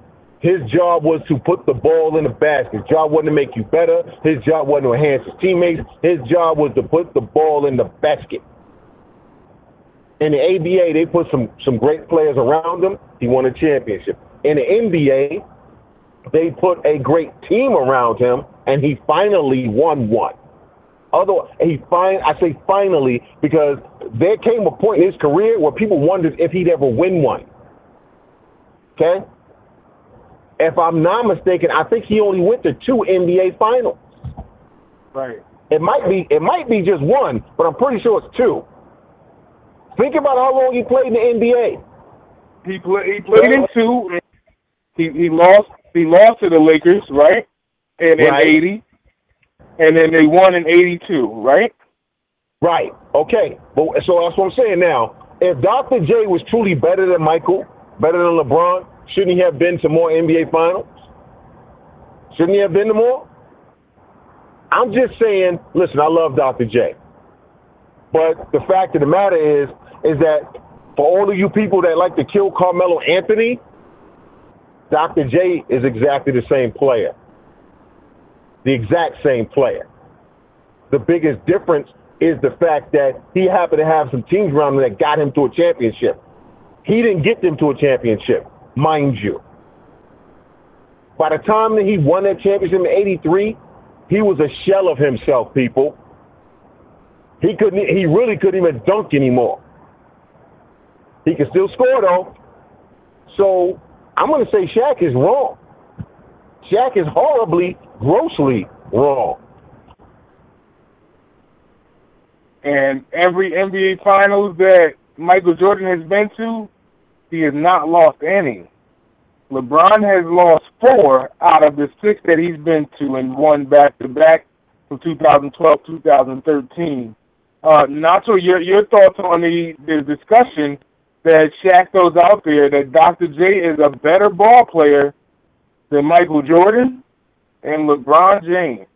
His job was to put the ball in the basket. His job wasn't to make you better. His job wasn't to enhance his teammates. His job was to put the ball in the basket. In the A B A, they put some, some great players around him. He won a championship. In the N B A, they put a great team around him, and he finally won one. Otherwise, he fin- I say finally because there came a point in his career where people wondered if he'd ever win one. Okay? If I'm not mistaken, I think he only went to two N B A finals. Right. It might be it might be just one, but I'm pretty sure it's two. Think about how long he played in the N B A. He played he played in two. He he lost he lost to the Lakers, right? And in Right. eighty. And then they won in eighty-two, right? Right. Okay. But so that's what I'm saying now. If Doctor J was truly better than Michael, better than LeBron, shouldn't he have been to more N B A finals? Shouldn't he have been to more? I'm just saying, listen, I love Doctor J. But the fact of the matter is, is that for all of you people that like to kill Carmelo Anthony, Doctor J is exactly the same player. The exact same player. The biggest difference is the fact that he happened to have some teams around him that got him to a championship. He didn't get them to a championship, mind you. By the time that he won that championship in eighty-three, he was a shell of himself, people. He couldn't. He really couldn't even dunk anymore. He could still score, though. So I'm going to say Shaq is wrong. Shaq is horribly, grossly wrong. And every N B A Finals that Michael Jordan has been to, he has not lost any. LeBron has lost four out of the six that he's been to and won back-to-back from two thousand twelve to two thousand thirteen. Uh, Nacho, your, your thoughts on the, the discussion that Shaq throws out there that Doctor J is a better ball player than Michael Jordan and LeBron James?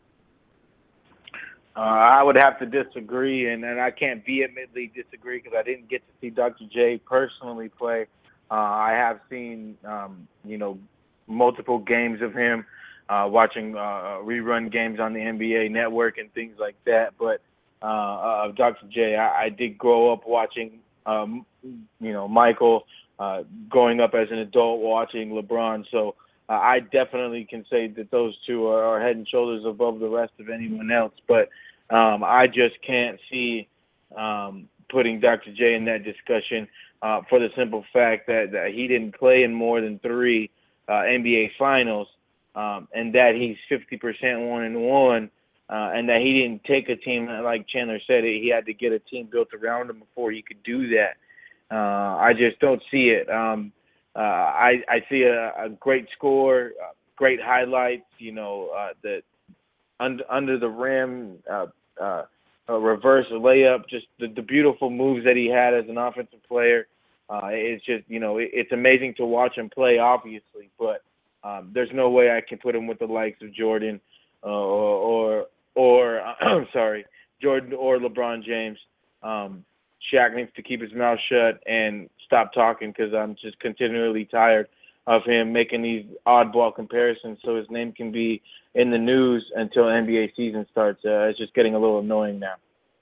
Uh, I would have to disagree, and, and I can't vehemently disagree because I didn't get to see Doctor J personally play. Uh, I have seen, um, you know, multiple games of him, uh, watching uh, rerun games on the N B A Network and things like that. But uh, of Doctor J, I, I did grow up watching, um, you know, Michael, uh, growing up as an adult watching LeBron. So uh, I definitely can say that those two are, are head and shoulders above the rest of anyone else. But um, I just can't see um, putting Doctor J in that discussion. Uh, for the simple fact that, that he didn't play in more than three uh, N B A finals, um, and that he's fifty percent one and one, uh, and that he didn't take a team, like Chandler said, he had to get a team built around him before he could do that. Uh, I just don't see it. Um, uh, I, I see a, a great score, uh, great highlights, you know, uh, the under, under the rim, uh, uh, a reverse layup, just the, the beautiful moves that he had as an offensive player. Uh, it's just, you know, it, it's amazing to watch him play, obviously, but um, there's no way I can put him with the likes of Jordan uh, or, or, or I'm sorry, Jordan or LeBron James. Um, Shaq needs to keep his mouth shut and stop talking because I'm just continually tired of him making these oddball comparisons so his name can be in the news until N B A season starts. Uh, it's just getting a little annoying now.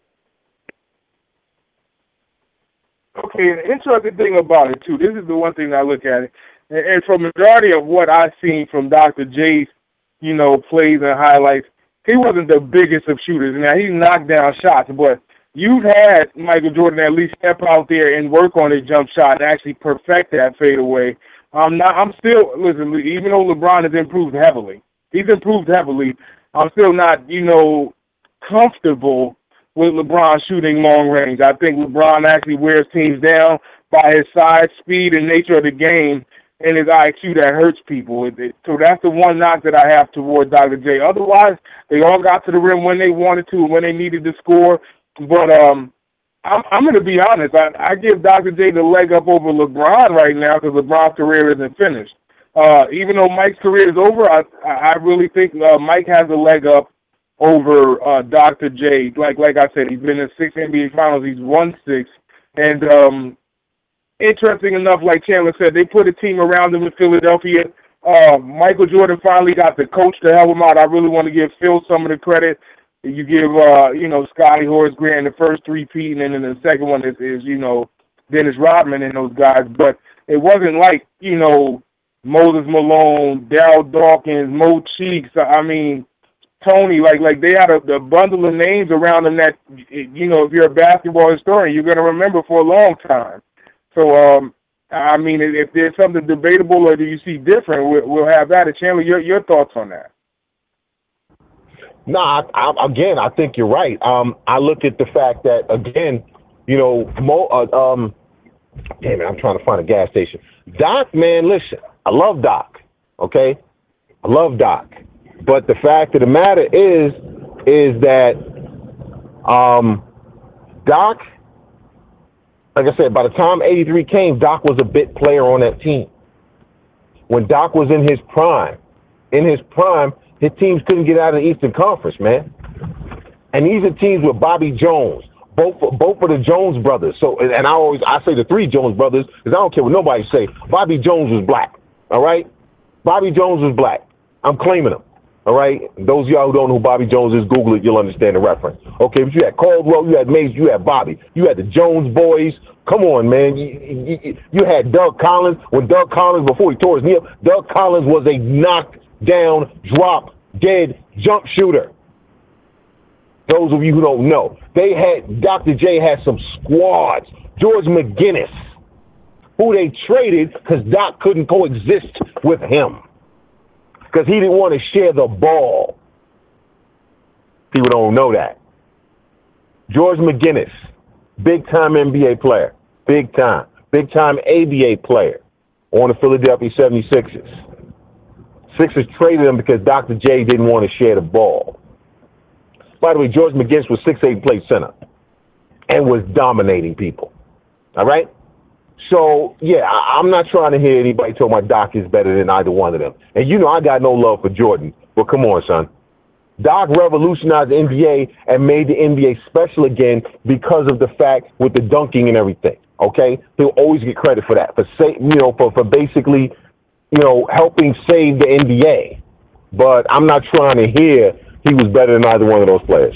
Okay, the interesting thing about it, too, this is the one thing I look at it, and, and from the majority of what I've seen from Doctor J's, you know, plays and highlights, he wasn't the biggest of shooters. Now, he knocked down shots, but you've had Michael Jordan at least step out there and work on his jump shot and actually perfect that fadeaway. I'm not. I'm still, listen, even though LeBron has improved heavily, he's improved heavily, I'm still not, you know, comfortable with LeBron shooting long range. I think LeBron actually wears teams down by his size, speed, and nature of the game, and his I Q that hurts people. It, it, so that's the one knock that I have toward Doctor J. Otherwise, they all got to the rim when they wanted to, when they needed to score. But um, I'm, I'm going to be honest. I, I give Doctor J the leg up over LeBron right now because LeBron's career isn't finished. Uh, even though Mike's career is over, I, I really think uh, Mike has a leg up over uh, Doctor J. Like like I said, he's been in six N B A finals. He's won six. And um, interesting enough, like Chandler said, they put a team around him in Philadelphia. uh, Michael Jordan finally got the coach to help him out. I really want to give Phil some of the credit. You give, uh, you know, Scotty, Horace Grant the first three-peat, and then the second one is, is, you know, Dennis Rodman and those guys. But it wasn't like, you know, Moses Malone, Darryl Dawkins, Mo Cheeks. I mean, Tony, like like they had a, a bundle of names around them that, you know, if you're a basketball historian, you're going to remember for a long time. So, um, I mean, if there's something debatable or do you see different, we'll, we'll have that. And Chandler, your, your thoughts on that? No, I, I, again, I think you're right. Um, I look at the fact that, again, you know, Mo, uh, um, damn it, I'm trying to find a gas station. Doc, man, listen, I love Doc, okay? I love Doc. But the fact of the matter is, is that um, Doc, like I said, by the time eighty-three came, Doc was a bit player on that team. When Doc was in his prime, in his prime, his teams couldn't get out of the Eastern Conference, man. And these are teams with Bobby Jones, both both of the Jones brothers. So, and I always I say the three Jones brothers because I don't care what nobody say. Bobby Jones was black, all right? Bobby Jones was black. I'm claiming him. All right, those of y'all who don't know who Bobby Jones is, Google it. You'll understand the reference. Okay, but you had Caldwell, you had Mays, you had Bobby, you had the Jones boys. Come on, man. You, you, you had Doug Collins. When Doug Collins, before he tore his knee up, Doug Collins was a knocked down, drop dead jump shooter. Those of you who don't know, they had Doctor J had some squads. George McGinnis, who they traded because Doc couldn't coexist with him. Because he didn't want to share the ball. People don't know that. George McGinnis, big-time N B A player. Big time. Big-time A B A player on the Philadelphia seventy-sixers. Sixers traded him because Doctor J didn't want to share the ball. By the way, George McGinnis was six eight, played center, and was dominating people. All right? So, yeah, I, I'm not trying to hear anybody tell my Doc is better than either one of them. And you know I got no love for Jordan. But come on, son. Doc revolutionized the N B A and made the N B A special again because of the fact with the dunking and everything, okay? He'll always get credit for that, for say, you know, for, for basically, you know, helping save the N B A. But I'm not trying to hear he was better than either one of those players.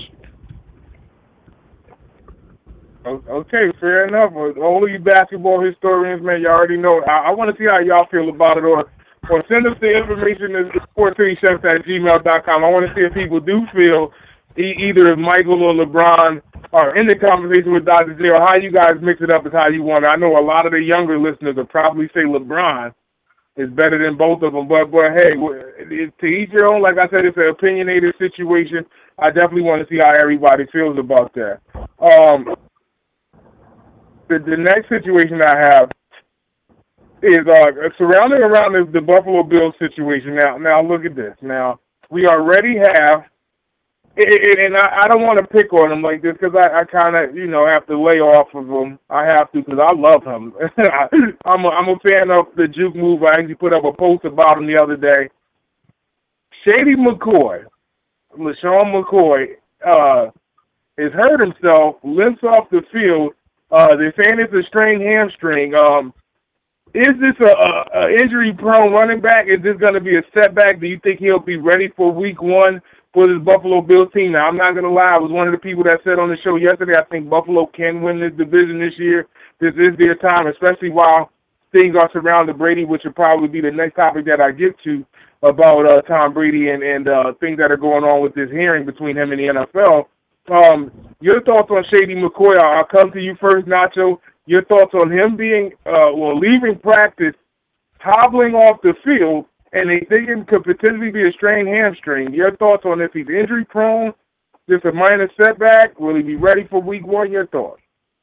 Okay, fair enough. All of you basketball historians, man, you already know. I, I want to see how y'all feel about it. Or, or send us the information to sports city chefs at gmail dot com. I want to see if people do feel e- either if Michael or LeBron are in the conversation with Doctor J, or how you guys mix it up is how you want it. I know a lot of the younger listeners will probably say LeBron is better than both of them. But, but hey, to each your own. Like I said, it's an opinionated situation. I definitely want to see how everybody feels about that. Um... The, the next situation I have is uh, surrounding around the, the Buffalo Bills situation. Now, now look at this. Now, we already have, and I, I don't want to pick on him like this because I, I kind of, you know, have to lay off of him. I have to because I love him. I, I'm, a, I'm a fan of the juke move. I actually put up a post about him the other day. Shady McCoy, LaShawn McCoy, uh, has hurt himself, limps off the field. Uh, they're saying it's a strained hamstring. Um, is this a, a, a injury-prone running back? Is this going to be a setback? Do you think he'll be ready for week one for this Buffalo Bills team? Now, I'm not going to lie. I was one of the people that said on the show yesterday, I think Buffalo can win this division this year. This is their time, especially while things are surrounding Brady, which will probably be the next topic that I get to about uh, Tom Brady and, and uh, things that are going on with this hearing between him and the N F L. Um, your thoughts on Shady McCoy? I'll come to you first, Nacho. Your thoughts on him being, uh, well, leaving practice, hobbling off the field, and they think it could potentially be a strained hamstring. Your thoughts on if he's injury prone, just a minor setback? Will he be ready for week one? Your thoughts?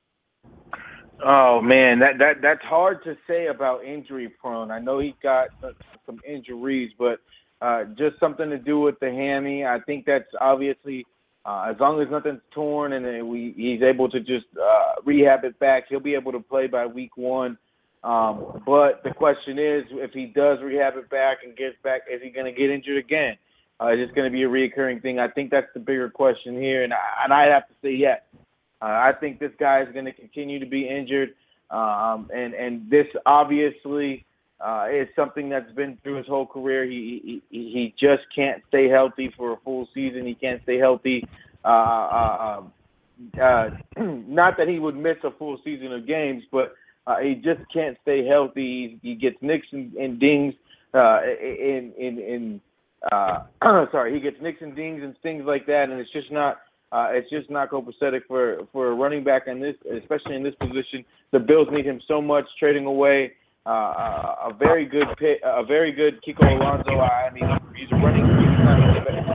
Oh man, that that that's hard to say about injury prone. I know he got uh, some injuries, but uh, just something to do with the hammy. I think that's obviously. Uh, as long as nothing's torn and uh, we, he's able to just uh, rehab it back, he'll be able to play by week one. Um, but the question is, if he does rehab it back and gets back, is he going to get injured again? Uh, is this going to be a reoccurring thing? I think that's the bigger question here, and I, and I have to say yes. Uh, I think this guy is going to continue to be injured, um, and, and this obviously Uh, it's something that's been through his whole career. He, he he just can't stay healthy for a full season. He can't stay healthy. Uh, uh, uh, not that he would miss a full season of games, but uh, he just can't stay healthy. He, he gets nicks and, and dings uh, in in in. Uh, sorry, he gets nicks and dings and things like that, and it's just not. Uh, it's just not copacetic for, for a running back in this, especially in this position. The Bills need him so much. Trading away uh, a very good pit, a very good Kiko Alonso. I mean, he's a running. He's not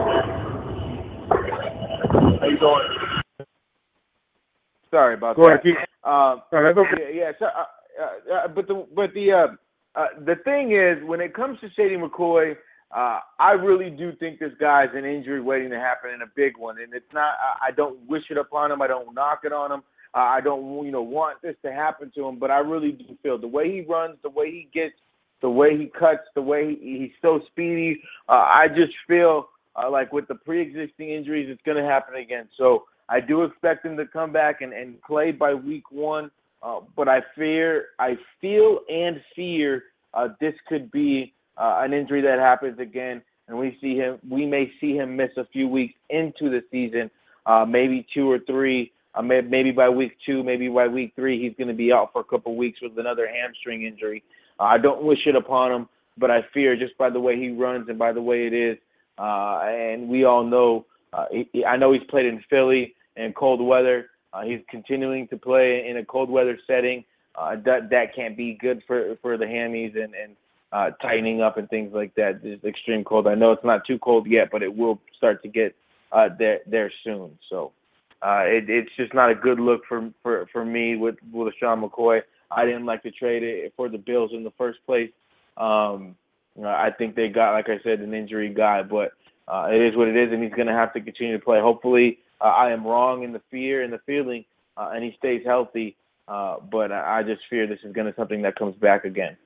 How you doing? Sorry about Go that. ahead. Um, no, that's okay. Yeah, yeah. So, uh, uh, but the but the uh, uh, the thing is, when it comes to Shady McCoy. Uh, I really do think this guy's an injury waiting to happen, and a big one. And it's not. I, I don't wish it upon him. I don't knock it on him. Uh, I don't, you know, want this to happen to him. But I really do feel the way he runs, the way he gets, the way he cuts, the way he, he's so speedy. Uh, I just feel uh, like with the pre-existing injuries, it's going to happen again. So I do expect him to come back and, and play by week one. Uh, but I fear, I feel, and fear uh, this could be. Uh, an injury that happens again, and we see him. We may see him miss a few weeks into the season, uh, maybe two or three. Uh, may, maybe by week two, maybe by week three, he's going to be out for a couple of weeks with another hamstring injury. Uh, I don't wish it upon him, but I fear just by the way he runs and by the way it is. Uh, and we all know. Uh, he, I know he's played in Philly in cold weather. Uh, he's continuing to play in a cold weather setting. Uh, that that can't be good for for the hammies and and. Uh, tightening up and things like that. This extreme cold. I know it's not too cold yet, but it will start to get uh, there there soon. So uh, it, it's just not a good look for for, for me with with LeSean McCoy. I didn't like to trade it for the Bills in the first place. Um, you know, I think they got, like I said, an injury guy, but uh, it is what it is, and he's going to have to continue to play. Hopefully, uh, I am wrong in the fear and the feeling, uh, and he stays healthy. Uh, but I just fear this is going to be something that comes back again.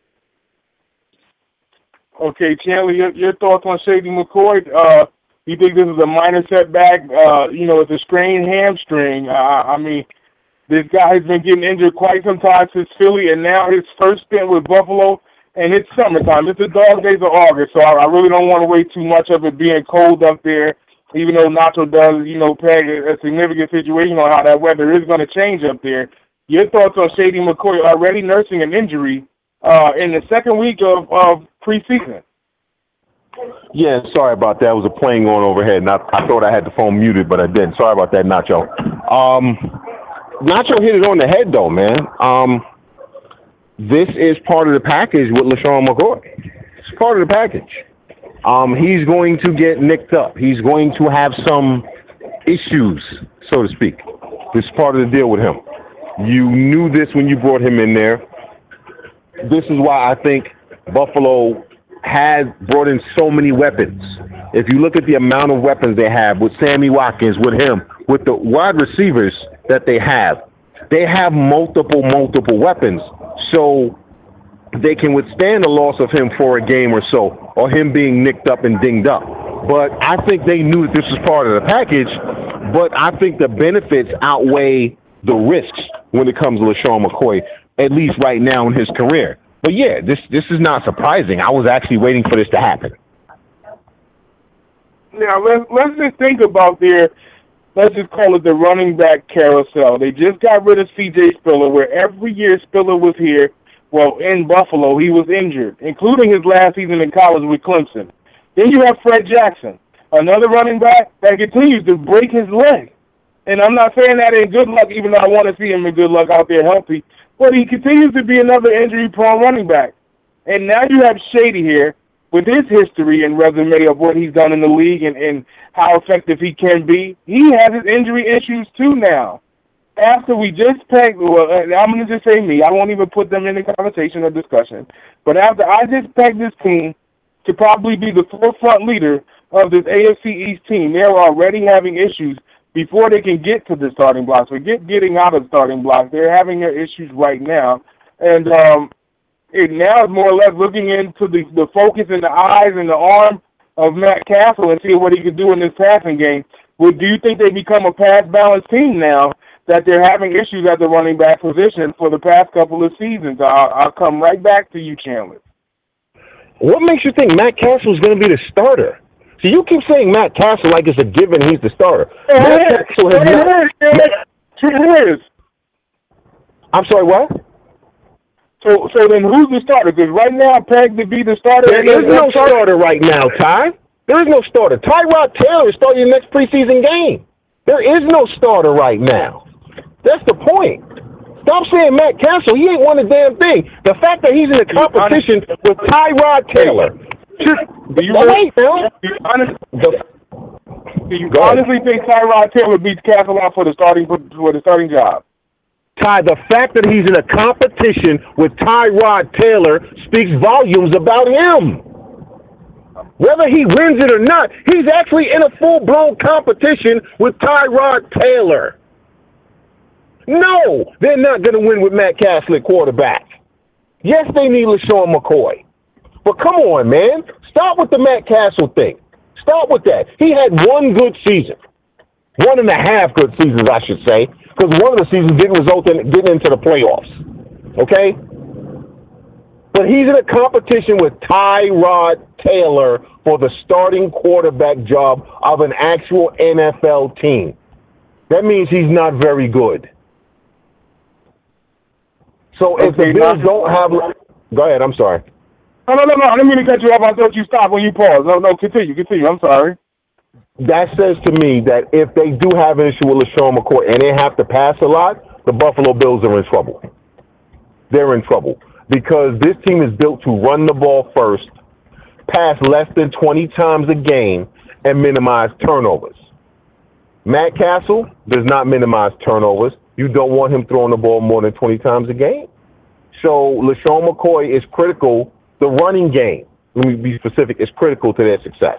Okay, Chandler, your, your thoughts on Shady McCoy? Uh, you think this is a minor setback? Uh, you know, it's a strained hamstring. Uh, I mean, this guy has been getting injured quite some time since Philly, and now his first stint with Buffalo, and it's summertime. It's the dog days of August, so I, I really don't want to wait too much of it being cold up there, even though Nacho does, you know, peg a, a significant situation on how that weather is going to change up there. Your thoughts on Shady McCoy already nursing an injury uh, in the second week of, of preseason? Yeah, sorry about that. It was a plane going overhead, and I, I thought I had the phone muted, but I didn't. Sorry about that, Nacho. Um, Nacho hit it on the head, though, man. Um, this is part of the package with LeSean McCoy. It's part of the package. Um, he's going to get nicked up. He's going to have some issues, so to speak. This is part of the deal with him. You knew this when you brought him in there. This is why I think Buffalo had brought in so many weapons. If you look at the amount of weapons they have with Sammy Watkins, with him, with the wide receivers that they have, they have multiple, multiple weapons. So they can withstand the loss of him for a game or so, or him being nicked up and dinged up. But I think they knew that this was part of the package, but I think the benefits outweigh the risks when it comes to LeSean McCoy, at least right now in his career. But yeah, this this is not surprising. I was actually waiting for this to happen. Now let's let's just think about their, let's just call it the running back carousel. They just got rid of C J Spiller, where every year Spiller was here. Well, in Buffalo, he was injured, including his last season in college with Clemson. Then you have Fred Jackson, another running back that continues to break his leg. And I'm not saying that in good luck, even though I want to see him in good luck out there healthy. But he continues to be another injury-prone running back. And now you have Shady here with his history and resume of what he's done in the league and, and how effective he can be. He has his injury issues too now. After we just pegged, well, I'm going to just say me. I won't even put them in the conversation or discussion. But after I just pegged this team to probably be the forefront leader of this A F C East team, they're already having issues before they can get to the starting blocks. Forget getting out of the starting blocks. They're having their issues right now. And um, it now is more or less looking into the, the focus and the eyes and the arm of Matt Castle and see what he can do in this passing game. Well, do you think they become a pass-balanced team now that they're having issues at the running back position for the past couple of seasons. I'll, I'll come right back to you, Chandler. What makes you think Matt Castle is going to be the starter? See, you keep saying Matt Castle like it's a given he's the starter. It Matt is. Castle has It not. is. It is. I'm sorry, what? So, so then who's the starter? Because right now, pegged to be the starter. There is no starter right now, Ty. There is no starter. Tyrod Taylor is starting the next preseason game. There is no starter right now. That's the point. Stop saying Matt Castle. He ain't won a damn thing. The fact that he's in a competition with Tyrod Taylor. Do you Wait, really, do you honestly, the, do you honestly think Tyrod Taylor beats Castle out for the starting for the starting job? Ty, the fact that he's in a competition with Tyrod Taylor speaks volumes about him. Whether he wins it or not, he's actually in a full-blown competition with Tyrod Taylor. No, they're not going to win with Matt Castle at quarterback. Yes, they need LaShawn McCoy. But come on, man. Stop with the Matt Castle thing. Stop with that. He had one good season. One and a half good seasons, I should say, because one of the seasons didn't result in getting into the playoffs. Okay? But he's in a competition with Tyrod Taylor for the starting quarterback job of an actual N F L team. That means he's not very good. So if Okay, the Bills now- don't have... Go ahead, I'm sorry. No, no, no, no. I didn't mean to cut you off. I thought you stopped when you paused. No, no, continue, continue. I'm sorry. That says to me that if they do have an issue with LaShawn McCoy and they have to pass a lot, the Buffalo Bills are in trouble. They're in trouble because this team is built to run the ball first, pass less than twenty times a game, and minimize turnovers. Matt Castle does not minimize turnovers. You don't want him throwing the ball more than twenty times a game. So LaShawn McCoy is critical. The running game, let me be specific, is critical to their success.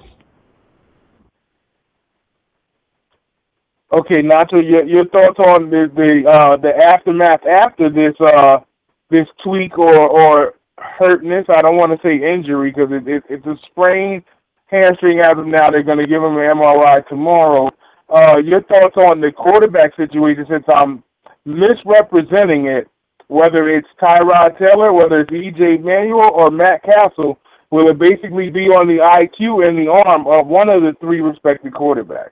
Okay, Nacho, your your thoughts on the the uh, the aftermath after this uh, this tweak or or hurtness? I don't want to say injury because it, it, it's a sprained hamstring as of now. They're going to give him an M R I tomorrow. Uh, your thoughts on the quarterback situation, since I'm misrepresenting it, whether it's Tyrod Taylor, whether it's E J Manuel or Matt Castle, will it basically be on the I Q and the arm of one of the three respected quarterbacks?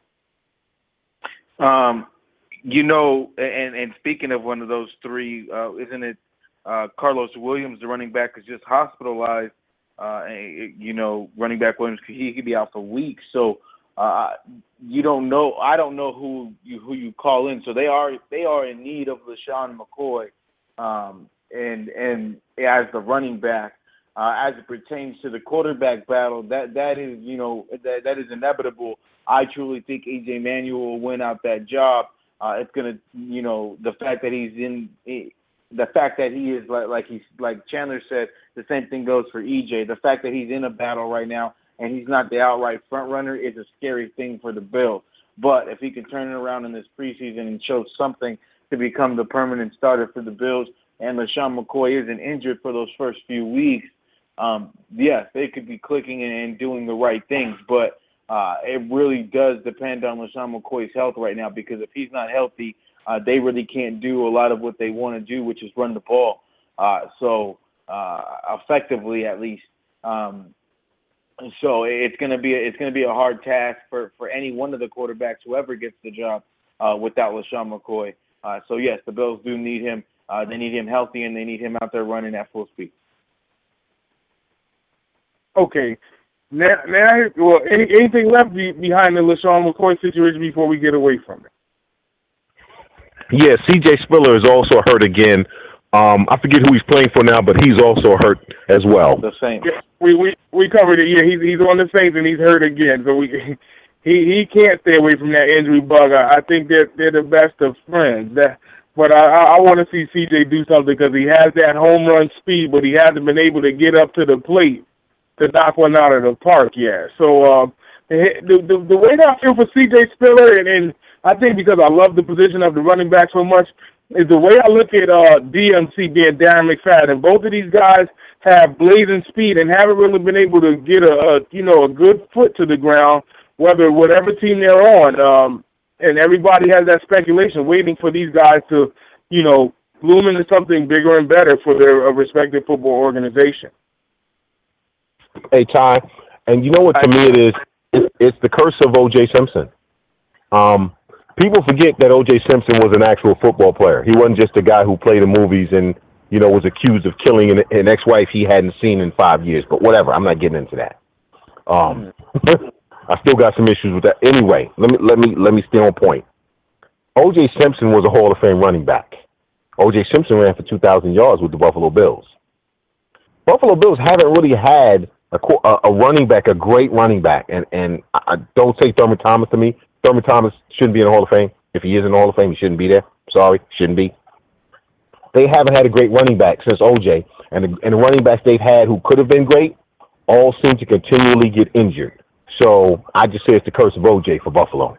Um, you know, and, and speaking of one of those three, uh, isn't it uh, Carlos Williams, the running back, is just hospitalized. Uh, and, you know, running back Williams, he could be out for weeks. So uh, you don't know. I don't know who you who you call in. So they are they are in need of LaShawn McCoy, um, and and as the running back. Uh, as it pertains to the quarterback battle, that that is, you know, that that is inevitable. I truly think A J Manuel will win out that job. Uh, it's gonna, you know, the fact that he's in, the fact that he is like like he's like Chandler said, the same thing goes for E J. The fact that he's in a battle right now and he's not the outright front runner is a scary thing for the Bills. But if he can turn it around in this preseason and show something to become the permanent starter for the Bills, and LaShawn McCoy isn't injured for those first few weeks, um, yes, they could be clicking and doing the right things. But uh, it really does depend on LaShawn McCoy's health right now, because if he's not healthy, uh, they really can't do a lot of what they want to do, which is run the ball. Uh, so uh, effectively, at least. Um, so it's gonna be a, it's gonna be a hard task for, for any one of the quarterbacks, whoever gets the job, uh, without LaShawn McCoy. Uh, so yes, the Bills do need him. Uh, they need him healthy, and they need him out there running at full speed. Okay. Now, now, well, any, anything left be, behind the LaShawn McCoy situation before we get away from it? Yeah, C J Spiller is also hurt again. Um, I forget who he's playing for now, but he's also hurt as well. The Saints. Yeah, we we we covered it. Yeah, he's he's on the Saints and he's hurt again. So we he he can't stay away from that injury bug. I, I think that they're, they're the best of friends. That, but I I want to see C J do something, because he has that home run speed, but he hasn't been able to get up to the plate to knock one out of the park yet. So um, the, the the way that I feel for C J Spiller, and, and I think because I love the position of the running back so much, is the way I look at uh, D M C being Darren McFadden. Both of these guys have blazing speed and haven't really been able to get a, a you know a good foot to the ground, whether whatever team they're on. Um, and everybody has that speculation waiting for these guys to, you know, bloom into something bigger and better for their uh, respective football organization. Hey, Ty, and you know what, to me it is, it, it's the curse of O J Simpson. Um, people forget that O J Simpson was an actual football player. He wasn't just a guy who played in movies and, you know, was accused of killing an, an ex-wife he hadn't seen in five years. But whatever, I'm not getting into that. Um, I still got some issues with that. Anyway, let me let me let me stay on point. O J Simpson was a Hall of Fame running back. O J Simpson ran for two thousand yards with the Buffalo Bills. Buffalo Bills haven't really had a, a running back, a great running back, and and I, don't say Thurman Thomas to me. Thurman Thomas shouldn't be in the Hall of Fame. If he is in the Hall of Fame, he shouldn't be there. Sorry, shouldn't be. They haven't had a great running back since O J, and the, and the running backs they've had who could have been great all seem to continually get injured. So I just say it's the curse of O J for Buffalo.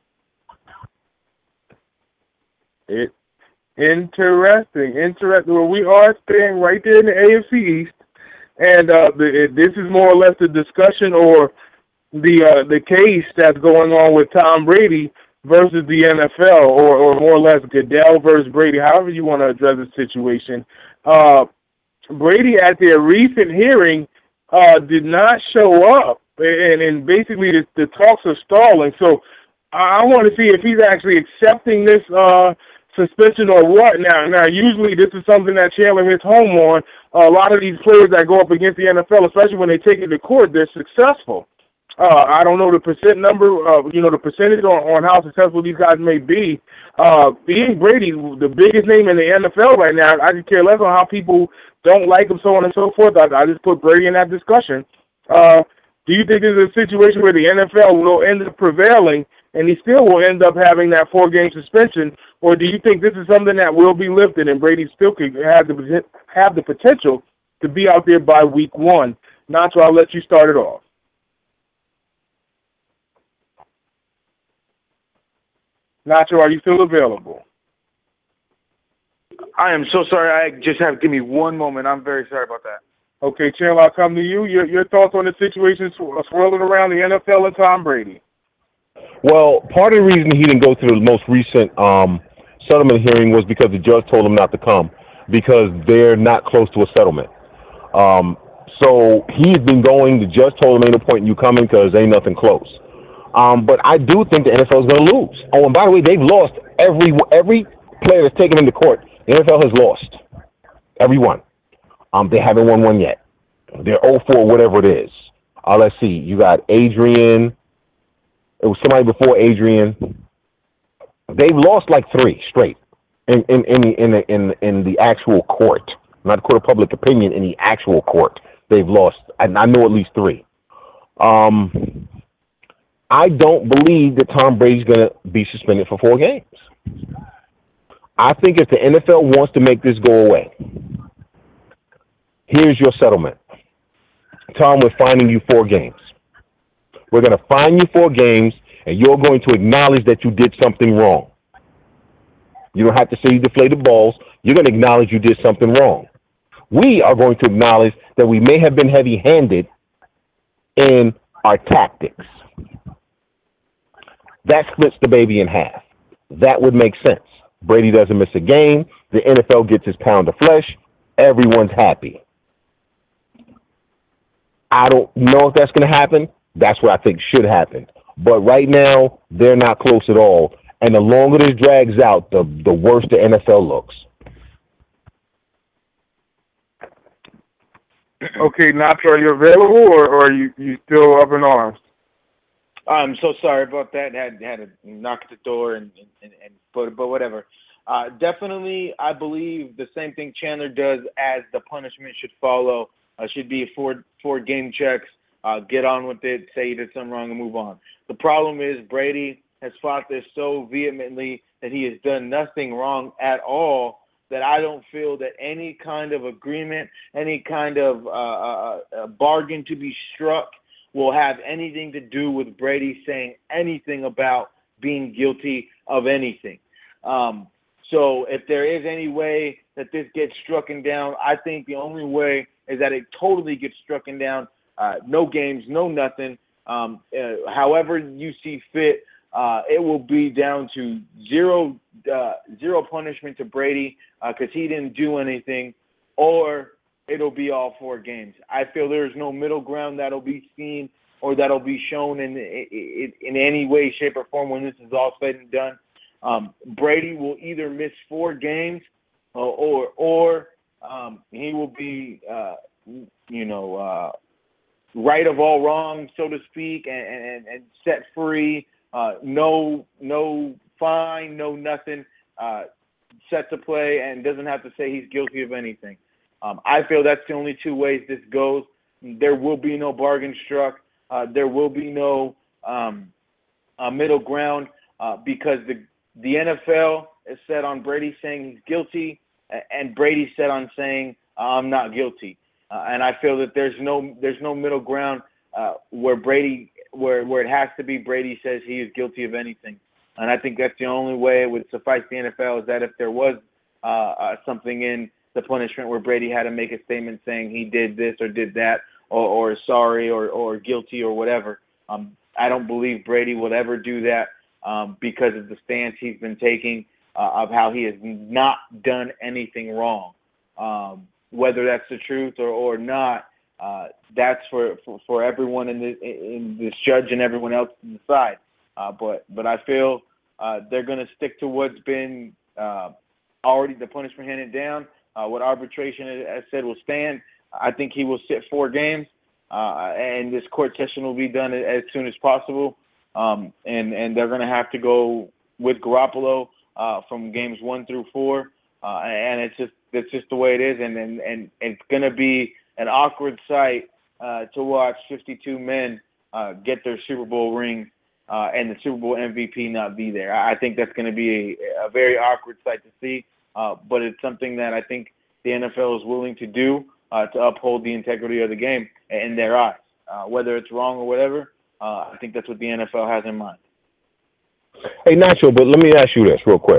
It interesting, interesting. Well, we are staying right there in the A F C East, and uh, the, this is more or less the discussion or the uh, the case that's going on with Tom Brady versus the N F L, or, or more or less Goodell versus Brady, however you want to address the situation. Uh, Brady, at their recent hearing, uh, did not show up. And, and basically, the, the talks are stalling. So I, I want to see if he's actually accepting this uh, suspension or what. Now, now, usually this is something that Chandler hits home on. Uh, a lot of these players that go up against the N F L, especially when they take it to court, they're successful. Uh, I don't know the percent number, uh, you know, the percentage on, on how successful these guys may be. Uh, being Brady, the biggest name in the N F L right now, I could care less on how people don't like him, so on and so forth. I, I just put Brady in that discussion. Uh, Do you think there's a situation where the N F L will end up prevailing and he still will end up having that four-game suspension, or do you think this is something that will be lifted and Brady still could have the have the potential to be out there by week one? Nacho, I'll let you start it off. Nacho, are you still available? I am so sorry. I just have give me one moment. I'm very sorry about that. Okay, Chandler, I'll come to you. Your your thoughts on the situation swirling around the N F L and Tom Brady? Well, part of the reason he didn't go to the most recent um, settlement hearing was because the judge told him not to come because they're not close to a settlement. Um, so he's been going. The judge told him ain't no point in you coming because ain't nothing close. Um, but I do think the N F L is going to lose. Oh, and by the way, they've lost every every player that's taken into court. The N F L has lost every one. Um, they haven't won one yet. They're oh for whatever it is. Uh, let's see. You got Adrian. It was somebody before Adrian. They've lost like three straight in in in the in the, in, in the actual court, not court of public opinion. In the actual court, they've lost. I, I know at least three. Um, I don't believe that Tom Brady's going to be suspended for four games. I think if the N F L wants to make this go away, here's your settlement. Tom, we're fining you four games. We're going to fine you four games, and you're going to acknowledge that you did something wrong. You don't have to say you deflated balls. You're going to acknowledge you did something wrong. We are going to acknowledge that we may have been heavy-handed in our tactics. That splits the baby in half. That would make sense. Brady doesn't miss a game. The N F L gets his pound of flesh. Everyone's happy. I don't know if that's going to happen. That's what I think should happen. But right now, they're not close at all. And the longer this drags out, the, the worse the N F L looks. Okay, Nacho, are you available, or, or are you, you still up in arms? I'm so sorry about that. Had had to knock at the door and and, and but but whatever. Uh, definitely, I believe the same thing Chandler does as the punishment should follow. Uh, should be four four game checks. Uh, get on with it. Say you did something wrong and move on. The problem is Brady has fought this so vehemently that he has done nothing wrong at all. That I don't feel that any kind of agreement, any kind of uh, uh, uh, bargain to be struck will have anything to do with Brady saying anything about being guilty of anything. Um, so if there is any way that this gets strucken down, I think the only way is that it totally gets strucken down. Uh, no games, no nothing. Um, uh, however you see fit, uh, it will be down to zero uh, zero punishment to Brady because uh, he didn't do anything, or it'll be all four games. I feel there's no middle ground that'll be seen or that'll be shown in in, in any way, shape, or form when this is all said and done. Um, Brady will either miss four games or or, or um, he will be, uh, you know, uh, right of all wrong, so to speak, and, and, and set free. Uh, no, no fine, no nothing. Uh, set to play and doesn't have to say he's guilty of anything. Um, I feel that's the only two ways this goes. There will be no bargain struck. Uh, there will be no um, uh, middle ground uh, because the the N F L is set on Brady saying he's guilty, and Brady set on saying I'm not guilty. Uh, and I feel that there's no there's no middle ground uh, where Brady where where it has to be Brady says he is guilty of anything. And I think that's the only way it would suffice the N F L is that if there was uh, uh, something in the punishment where Brady had to make a statement saying he did this or did that or, or sorry or, or guilty or whatever. Um, I don't believe Brady will ever do that um, because of the stance he's been taking uh, of how he has not done anything wrong. Um, whether that's the truth or, or not, uh, that's for, for, for everyone in, the, in this judge and everyone else to decide. Uh, but but I feel uh, they're going to stick to what's been uh, already the punishment handed down. Uh, what arbitration has said will stand. I think he will sit four games, uh, and this court session will be done as soon as possible. Um, and, and they're going to have to go with Garoppolo uh, from games one through four. Uh, and it's just it's just the way it is. And, and, and it's going to be an awkward sight uh, to watch fifty-two men uh, get their Super Bowl ring uh, and the Super Bowl M V P not be there. I think that's going to be a, a very awkward sight to see. Uh, but it's something that I think the N F L is willing to do uh, to uphold the integrity of the game in their eyes. Uh, whether it's wrong or whatever, uh, I think that's what the N F L has in mind. Hey, Nacho, but let me ask you this real quick.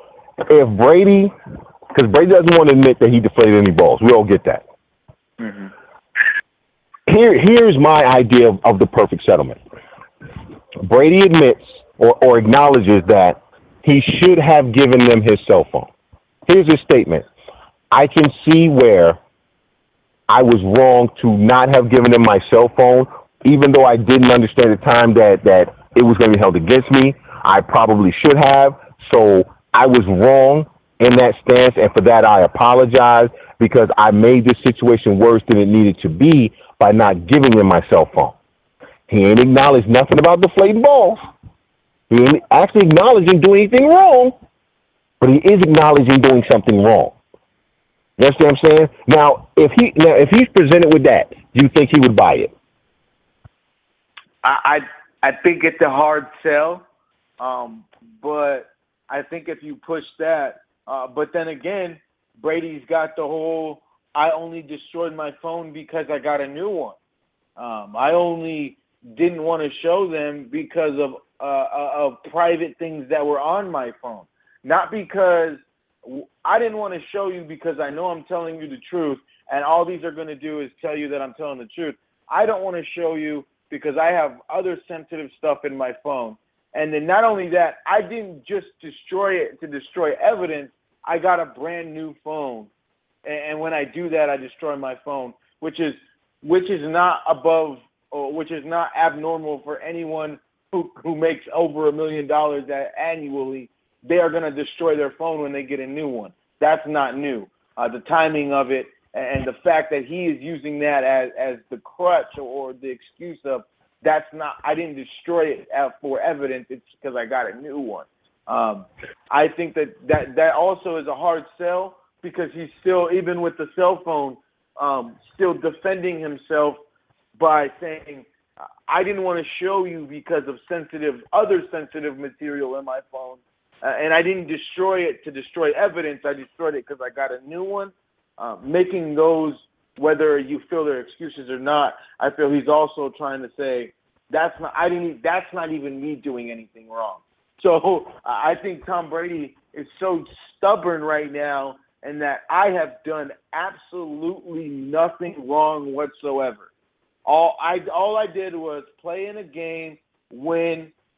If Brady, because Brady doesn't want to admit that he deflated any balls. We all get that. Mm-hmm. Here, here's my idea of, of the perfect settlement. Brady admits or, or acknowledges that he should have given them his cell phone. Here's his statement. I can see where I was wrong to not have given them my cell phone, even though I didn't understand at the time that, that it was going to be held against me. I probably should have. So I was wrong in that stance, and for that I apologize because I made this situation worse than it needed to be by not giving them my cell phone. He ain't acknowledged nothing about deflating balls. He ain't actually acknowledging doing anything wrong, but he is acknowledging doing something wrong. You understand what I'm saying? Now, if he now if he's presented with that, do you think he would buy it? I I, I think it's a hard sell, um, but I think if you push that, uh, but then again, Brady's got the whole I only destroyed my phone because I got a new one. Um, I only didn't want to show them because of uh, of private things that were on my phone, not because I didn't want to show you because I know I'm telling you the truth, and all these are going to do is tell you that I'm telling the truth. I don't want to show you because I have other sensitive stuff in my phone. And then not only that, I didn't just destroy it to destroy evidence. I got a brand new phone. And when I do that, I destroy my phone, which is which is not above or which is not abnormal for anyone who, who makes over a million dollars annually. They are going to destroy their phone when they get a new one. That's not new. Uh, the timing of it and the fact that he is using that as, as the crutch or the excuse of that's not, I didn't destroy it for evidence. It's because I got a new one. Um, I think that, that that also is a hard sell because he's still, even with the cell phone, um, still defending himself by saying, I didn't want to show you because of sensitive, other sensitive material in my phone. Uh, and I didn't destroy it to destroy evidence. I destroyed it because I got a new one. Uh, making those, whether you feel they're excuses or not, I feel he's also trying to say that's not. I didn't. That's not even me doing anything wrong. So uh, I think Tom Brady is so stubborn right now, and that I have done absolutely nothing wrong whatsoever. All I all I did was play in a game, win,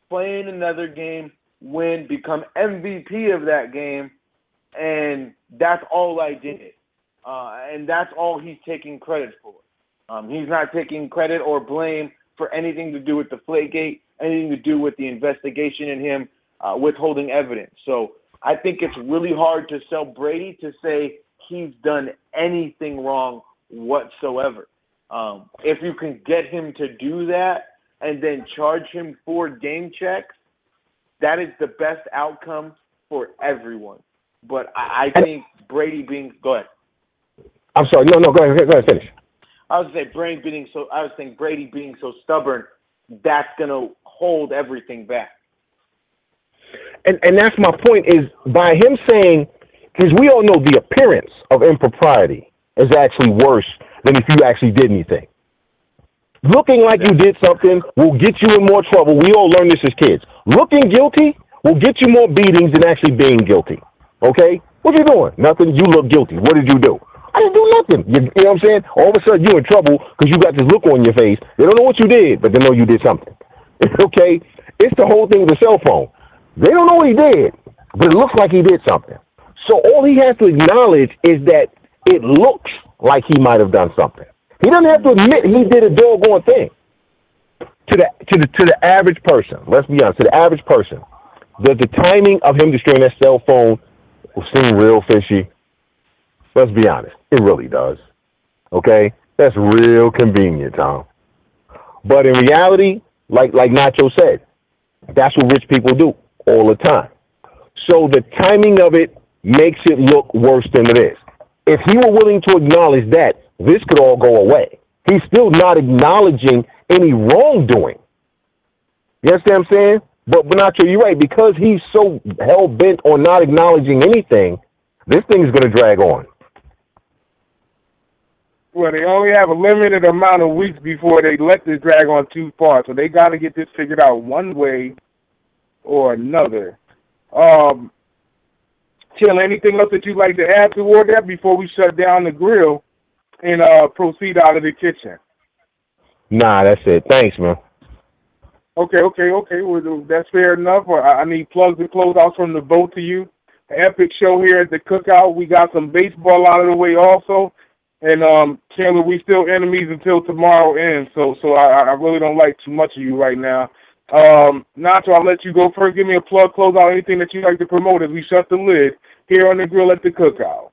play in another game, win, become M V P of that game, and that's all I did. Uh, and that's all he's taking credit for. Um, he's not taking credit or blame for anything to do with the Deflategate, anything to do with the investigation in him uh, withholding evidence. So I think it's really hard to sell Brady to say he's done anything wrong whatsoever. Um, if you can get him to do that and then charge him for game checks, that is the best outcome for everyone. But I, I think Brady being – go ahead. I'm sorry. No, no, go ahead. Go ahead, finish. I was saying Brady being so. I was saying Brady being so stubborn. That's gonna hold everything back. And and that's my point. Is by him saying, because we all know the appearance of impropriety is actually worse than if you actually did anything. Looking like you did something will get you in more trouble. We all learned this as kids. Looking guilty will get you more beatings than actually being guilty. Okay? What you doing? Nothing. You look guilty. What did you do? I didn't do nothing. You, you know what I'm saying? All of a sudden, you're in trouble because you got this look on your face. They don't know what you did, but they know you did something. Okay? It's the whole thing with the cell phone. They don't know what he did, but it looks like he did something. So all he has to acknowledge is that it looks like he might have done something. He doesn't have to admit he did a doggone thing. To the to the to the average person, let's be honest, to the average person, does the timing of him destroying that cell phone seem real fishy? Let's be honest. It really does. Okay? That's real convenient, Tom. But in reality, like like Nacho said, that's what rich people do all the time. So the timing of it makes it look worse than it is. If he were willing to acknowledge that, this could all go away. He's still not acknowledging any wrongdoing. You understand what I'm saying? But, but Nacho, you're right. Because he's so hell-bent on not acknowledging anything, this thing is going to drag on. Well, they only have a limited amount of weeks before they let this drag on too far, so they got to get this figured out one way or another. Um, Chill, anything else that you'd like to add toward that before we shut down the grill and uh, proceed out of the kitchen? Nah, that's it. Thanks, man. Okay, okay, okay. Well, that's fair enough. I need plugs and close out from the both of you. Epic show here at the Cookout. We got some baseball out of the way also. And, um, Chandler, we still enemies until tomorrow ends, so so I, I really don't like too much of you right now. Um, Nacho, I'll let you go first. Give me a plug, close out, anything that you'd like to promote as we shut the lid here on the grill at the Cookout.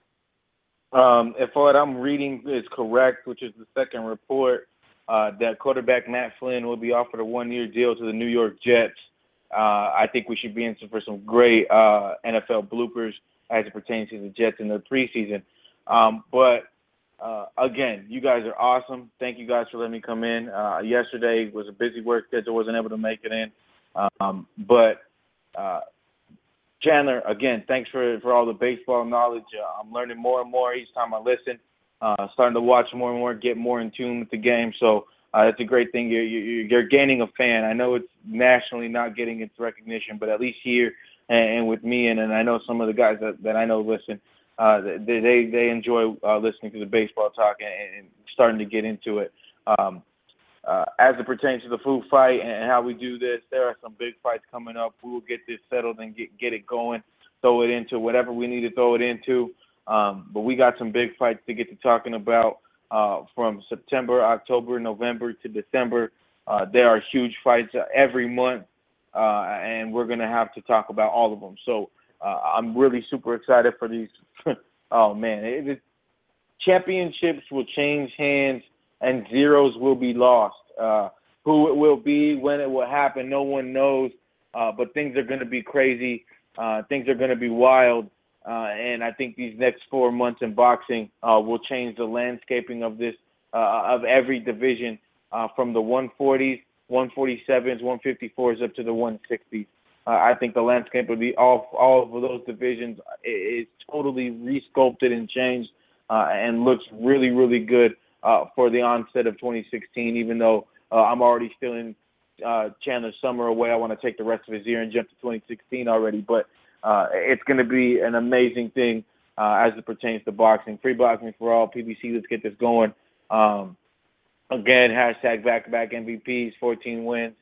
Um, if what I'm reading is correct, which is the second report, uh, that quarterback Matt Flynn will be offered a one-year deal to the New York Jets. Uh, I think we should be in for some great uh, N F L bloopers as it pertains to the Jets in the preseason. Um, but Uh, again, you guys are awesome. Thank you guys for letting me come in. Uh, yesterday was a busy work schedule, wasn't able to make it in. Um, but uh, Chandler, again, thanks for, for all the baseball knowledge. Uh, I'm learning more and more each time I listen. Uh, starting to watch more and more, get more in tune with the game. So uh, that's a great thing. You're, you're, you're gaining a fan. I know it's nationally not getting its recognition, but at least here and, and with me, and, and I know some of the guys that, that I know listen. Uh, they, they they enjoy uh, listening to the baseball talk and, and starting to get into it. Um, uh, as it pertains to the food fight and how we do this, there are some big fights coming up. We will get this settled and get, get it going, throw it into whatever we need to throw it into. Um, but we got some big fights to get to talking about uh, from September, October, November to December. Uh, there are huge fights uh, every month, uh, and we're going to have to talk about all of them. So uh, I'm really super excited for these. Oh, man. It, it, championships will change hands and zeros will be lost. Uh, who it will be, when it will happen, no one knows. Uh, but things are going to be crazy. Uh, things are going to be wild. Uh, and I think these next four months in boxing uh, will change the landscaping of this, uh, of every division, uh, from the one forties, one forty-sevens, one fifty-fours up to the one sixties. Uh, I think the landscape of the all all of those divisions is totally resculpted and changed, uh, and looks really, really good uh, for the onset of twenty sixteen. Even though uh, I'm already feeling uh, Chandler Summer away, I want to take the rest of his year and jump to twenty sixteen already. But uh, it's going to be an amazing thing uh, as it pertains to boxing. Free boxing for all. P B C, let's get this going. Um, again, hashtag back-to-back M V Ps, fourteen wins.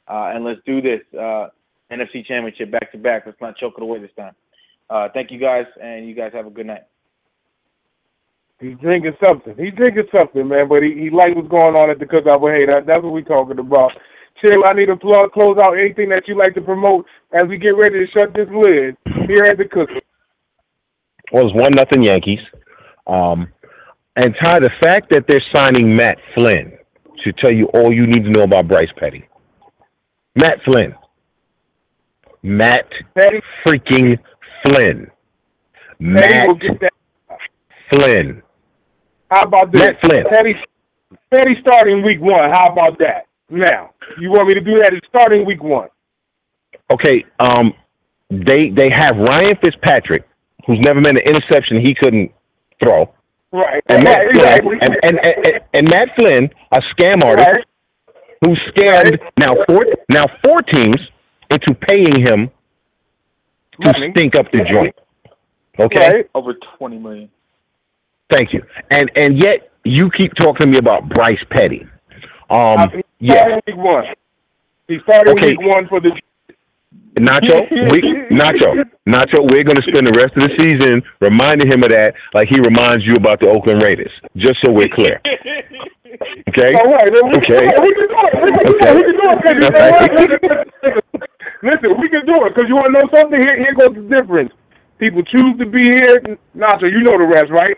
uh, and let's do this. Uh, N F C Championship back to back. Let's not choke it away this time. Uh, thank you guys, and you guys have a good night. He's drinking something. He's drinking something, man, but he, he likes what's going on at the cookout. But hey, that, that's what we're talking about. Chill, I need to plug, close out anything that you like to promote as we get ready to shut this lid here at the cookout. Well, it's one nothing Yankees. Um, and Ty, the fact that they're signing Matt Flynn should tell you all you need to know about Bryce Petty. Matt Flynn. Matt Petty. freaking Flynn. Petty Matt will get that. Flynn. How about this? Matt Flynn. Petty, Petty starting week one. How about that? Now, you want me to do that? It's starting week one. Okay, um, they they have Ryan Fitzpatrick, who's never made an interception he couldn't throw. Right. And Matt right, Flynn, exactly. and, and, and, and Matt Flynn, a scam artist, Right. who scammed Right. now four now four teams into paying him to Money. stink up the joint. Okay? Right. Over twenty million. Thank you. And and yet you keep talking to me about Bryce Petty. Um, He's yeah. starting week one. He's starting Okay. week one for the. Nacho, we, Nacho, Nacho, we're going to spend the rest of the season reminding him of that like he reminds you about the Oakland Raiders, just so we're clear. Okay? All right. We Okay. Can do it. We can do it. We can do it. We can do it. 'cause you know what? Listen, we can do it because you want to know something? Here, here goes the difference. People choose to be here. Nacho, you know the rest, right?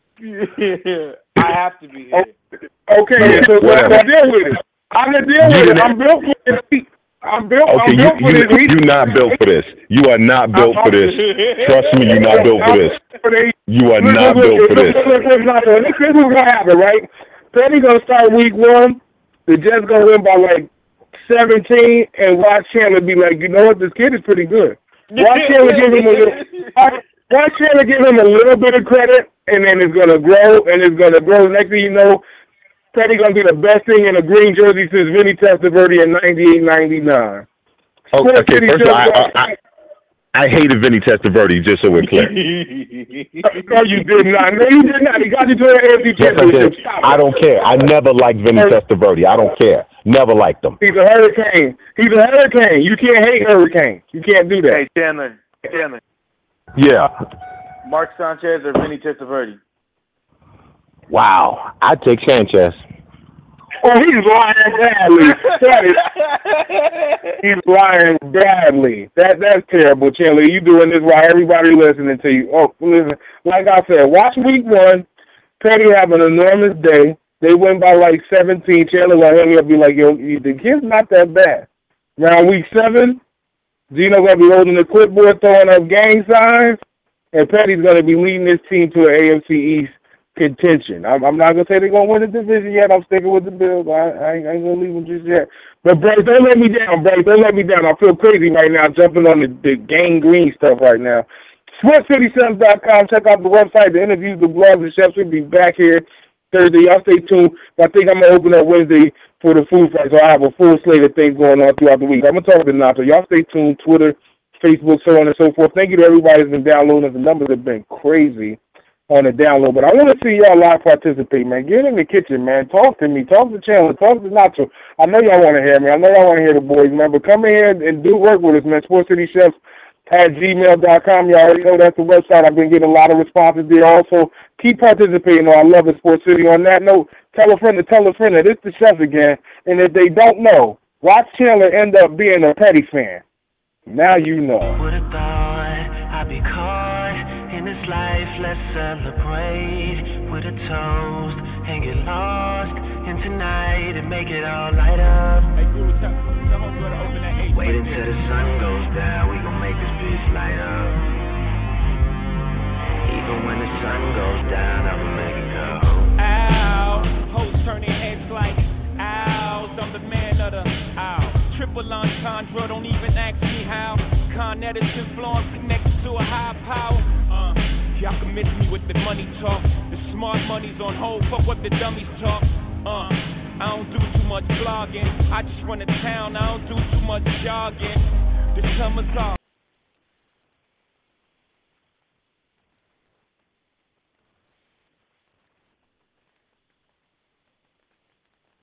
I have to be here. Okay, Yeah, so whatever. I deal with it. I'm gonna deal You with it. didn't- I'm built for this heat. I'm built. Okay, I'm you built for you this heat. you're not built for this. You are not built for this. Trust me, you're not built for this. You are not built for this. Listen, listen, this is what's gonna happen, right? Petty's gonna start week one. The Jets gonna win by like seventeen, and watch Chandler be like, you know what, this kid is pretty good. Watch Chandler give him a little. Watch Chandler give him a little bit of credit, and then it's gonna grow, and it's gonna grow. Next thing you know, Petty gonna be the best thing in a green jersey since Vinny Testaverde in ninety-eight ninety-nine. Oh, okay, first of all, I, I, I, I hated Vinny Testaverde, just so we're clear. No, you did not. No, you did not. He got you to the A F C Yes, I Championship. did. Stop I it. don't care. I never liked Vinny Testaverde. I don't care. Never liked him. He's a hurricane. He's a hurricane. You can't hate hurricane. You can't do that. Hey, Chandler. Chandler. Yeah. Mark Sanchez or Vinny Testaverde? Wow. I'd take Sanchez. Oh, he's lying badly. That is, he's lying badly. That that's terrible, Chandler. You doing this while everybody listening to you. Oh, listen. Like I said, watch week one. Petty have an enormous day. They win by like seventeen. Chandler gonna hit me up and be like, yo, the kid's not that bad. Around week seven, Gino gonna be holding the clipboard, throwing up gang signs, and Petty's gonna be leading this team to an A F C East contention. I'm, I'm not gonna say they're gonna win the division yet. I'm sticking with the Bills. I, I, ain't, I ain't gonna leave them just yet. But Bryce, don't let me down, Bryce. Don't let me down. I feel crazy right now, jumping on the, the gang green stuff right now. Sports City Suns dot com. Check out the website, the interviews, the blogs, the chefs. We'll be back here Thursday. Y'all stay tuned. I think I'm gonna open up Wednesday for the food fight, so I have a full slate of things going on throughout the week. I'm gonna talk to Nato. Y'all stay tuned. Twitter, Facebook, so on and so forth. Thank you to everybody who's been downloading. The numbers have been crazy on the download, but I want to see y'all live participate, man. Get in the kitchen, man. Talk to me. Talk to Chandler. Talk to Nacho. I know y'all want to hear me. I know y'all want to hear the boys, man. But come in here and do work with us, man. Sports City Chefs at gmail dot com. Y'all already know that's the website. I've been getting a lot of responses there. Also, keep participating. I love it, Sports City. On that note, tell a friend to tell a friend that it's the chefs again. And if they don't know, watch Chandler end up being a Petty fan. Now you know. Would have thought I'd be caught in this life, let's celebrate with a toast and get lost in tonight and make it all light up. Wait until the sun goes down, we gon' make this bitch light up. Even when the sun goes down, I'ma make it go. Ow, hoes turning heads like owls. I'm the man of the owl. Triple entendre, don't even ask me how. Con Edison Florence connected to a high power. Uh, y'all can miss me with the money talk. The smart money's on hold, fuck what the dummies talk. Uh, I don't do too much vlogging. I just run a town, I don't do too much jogging. The summer's off.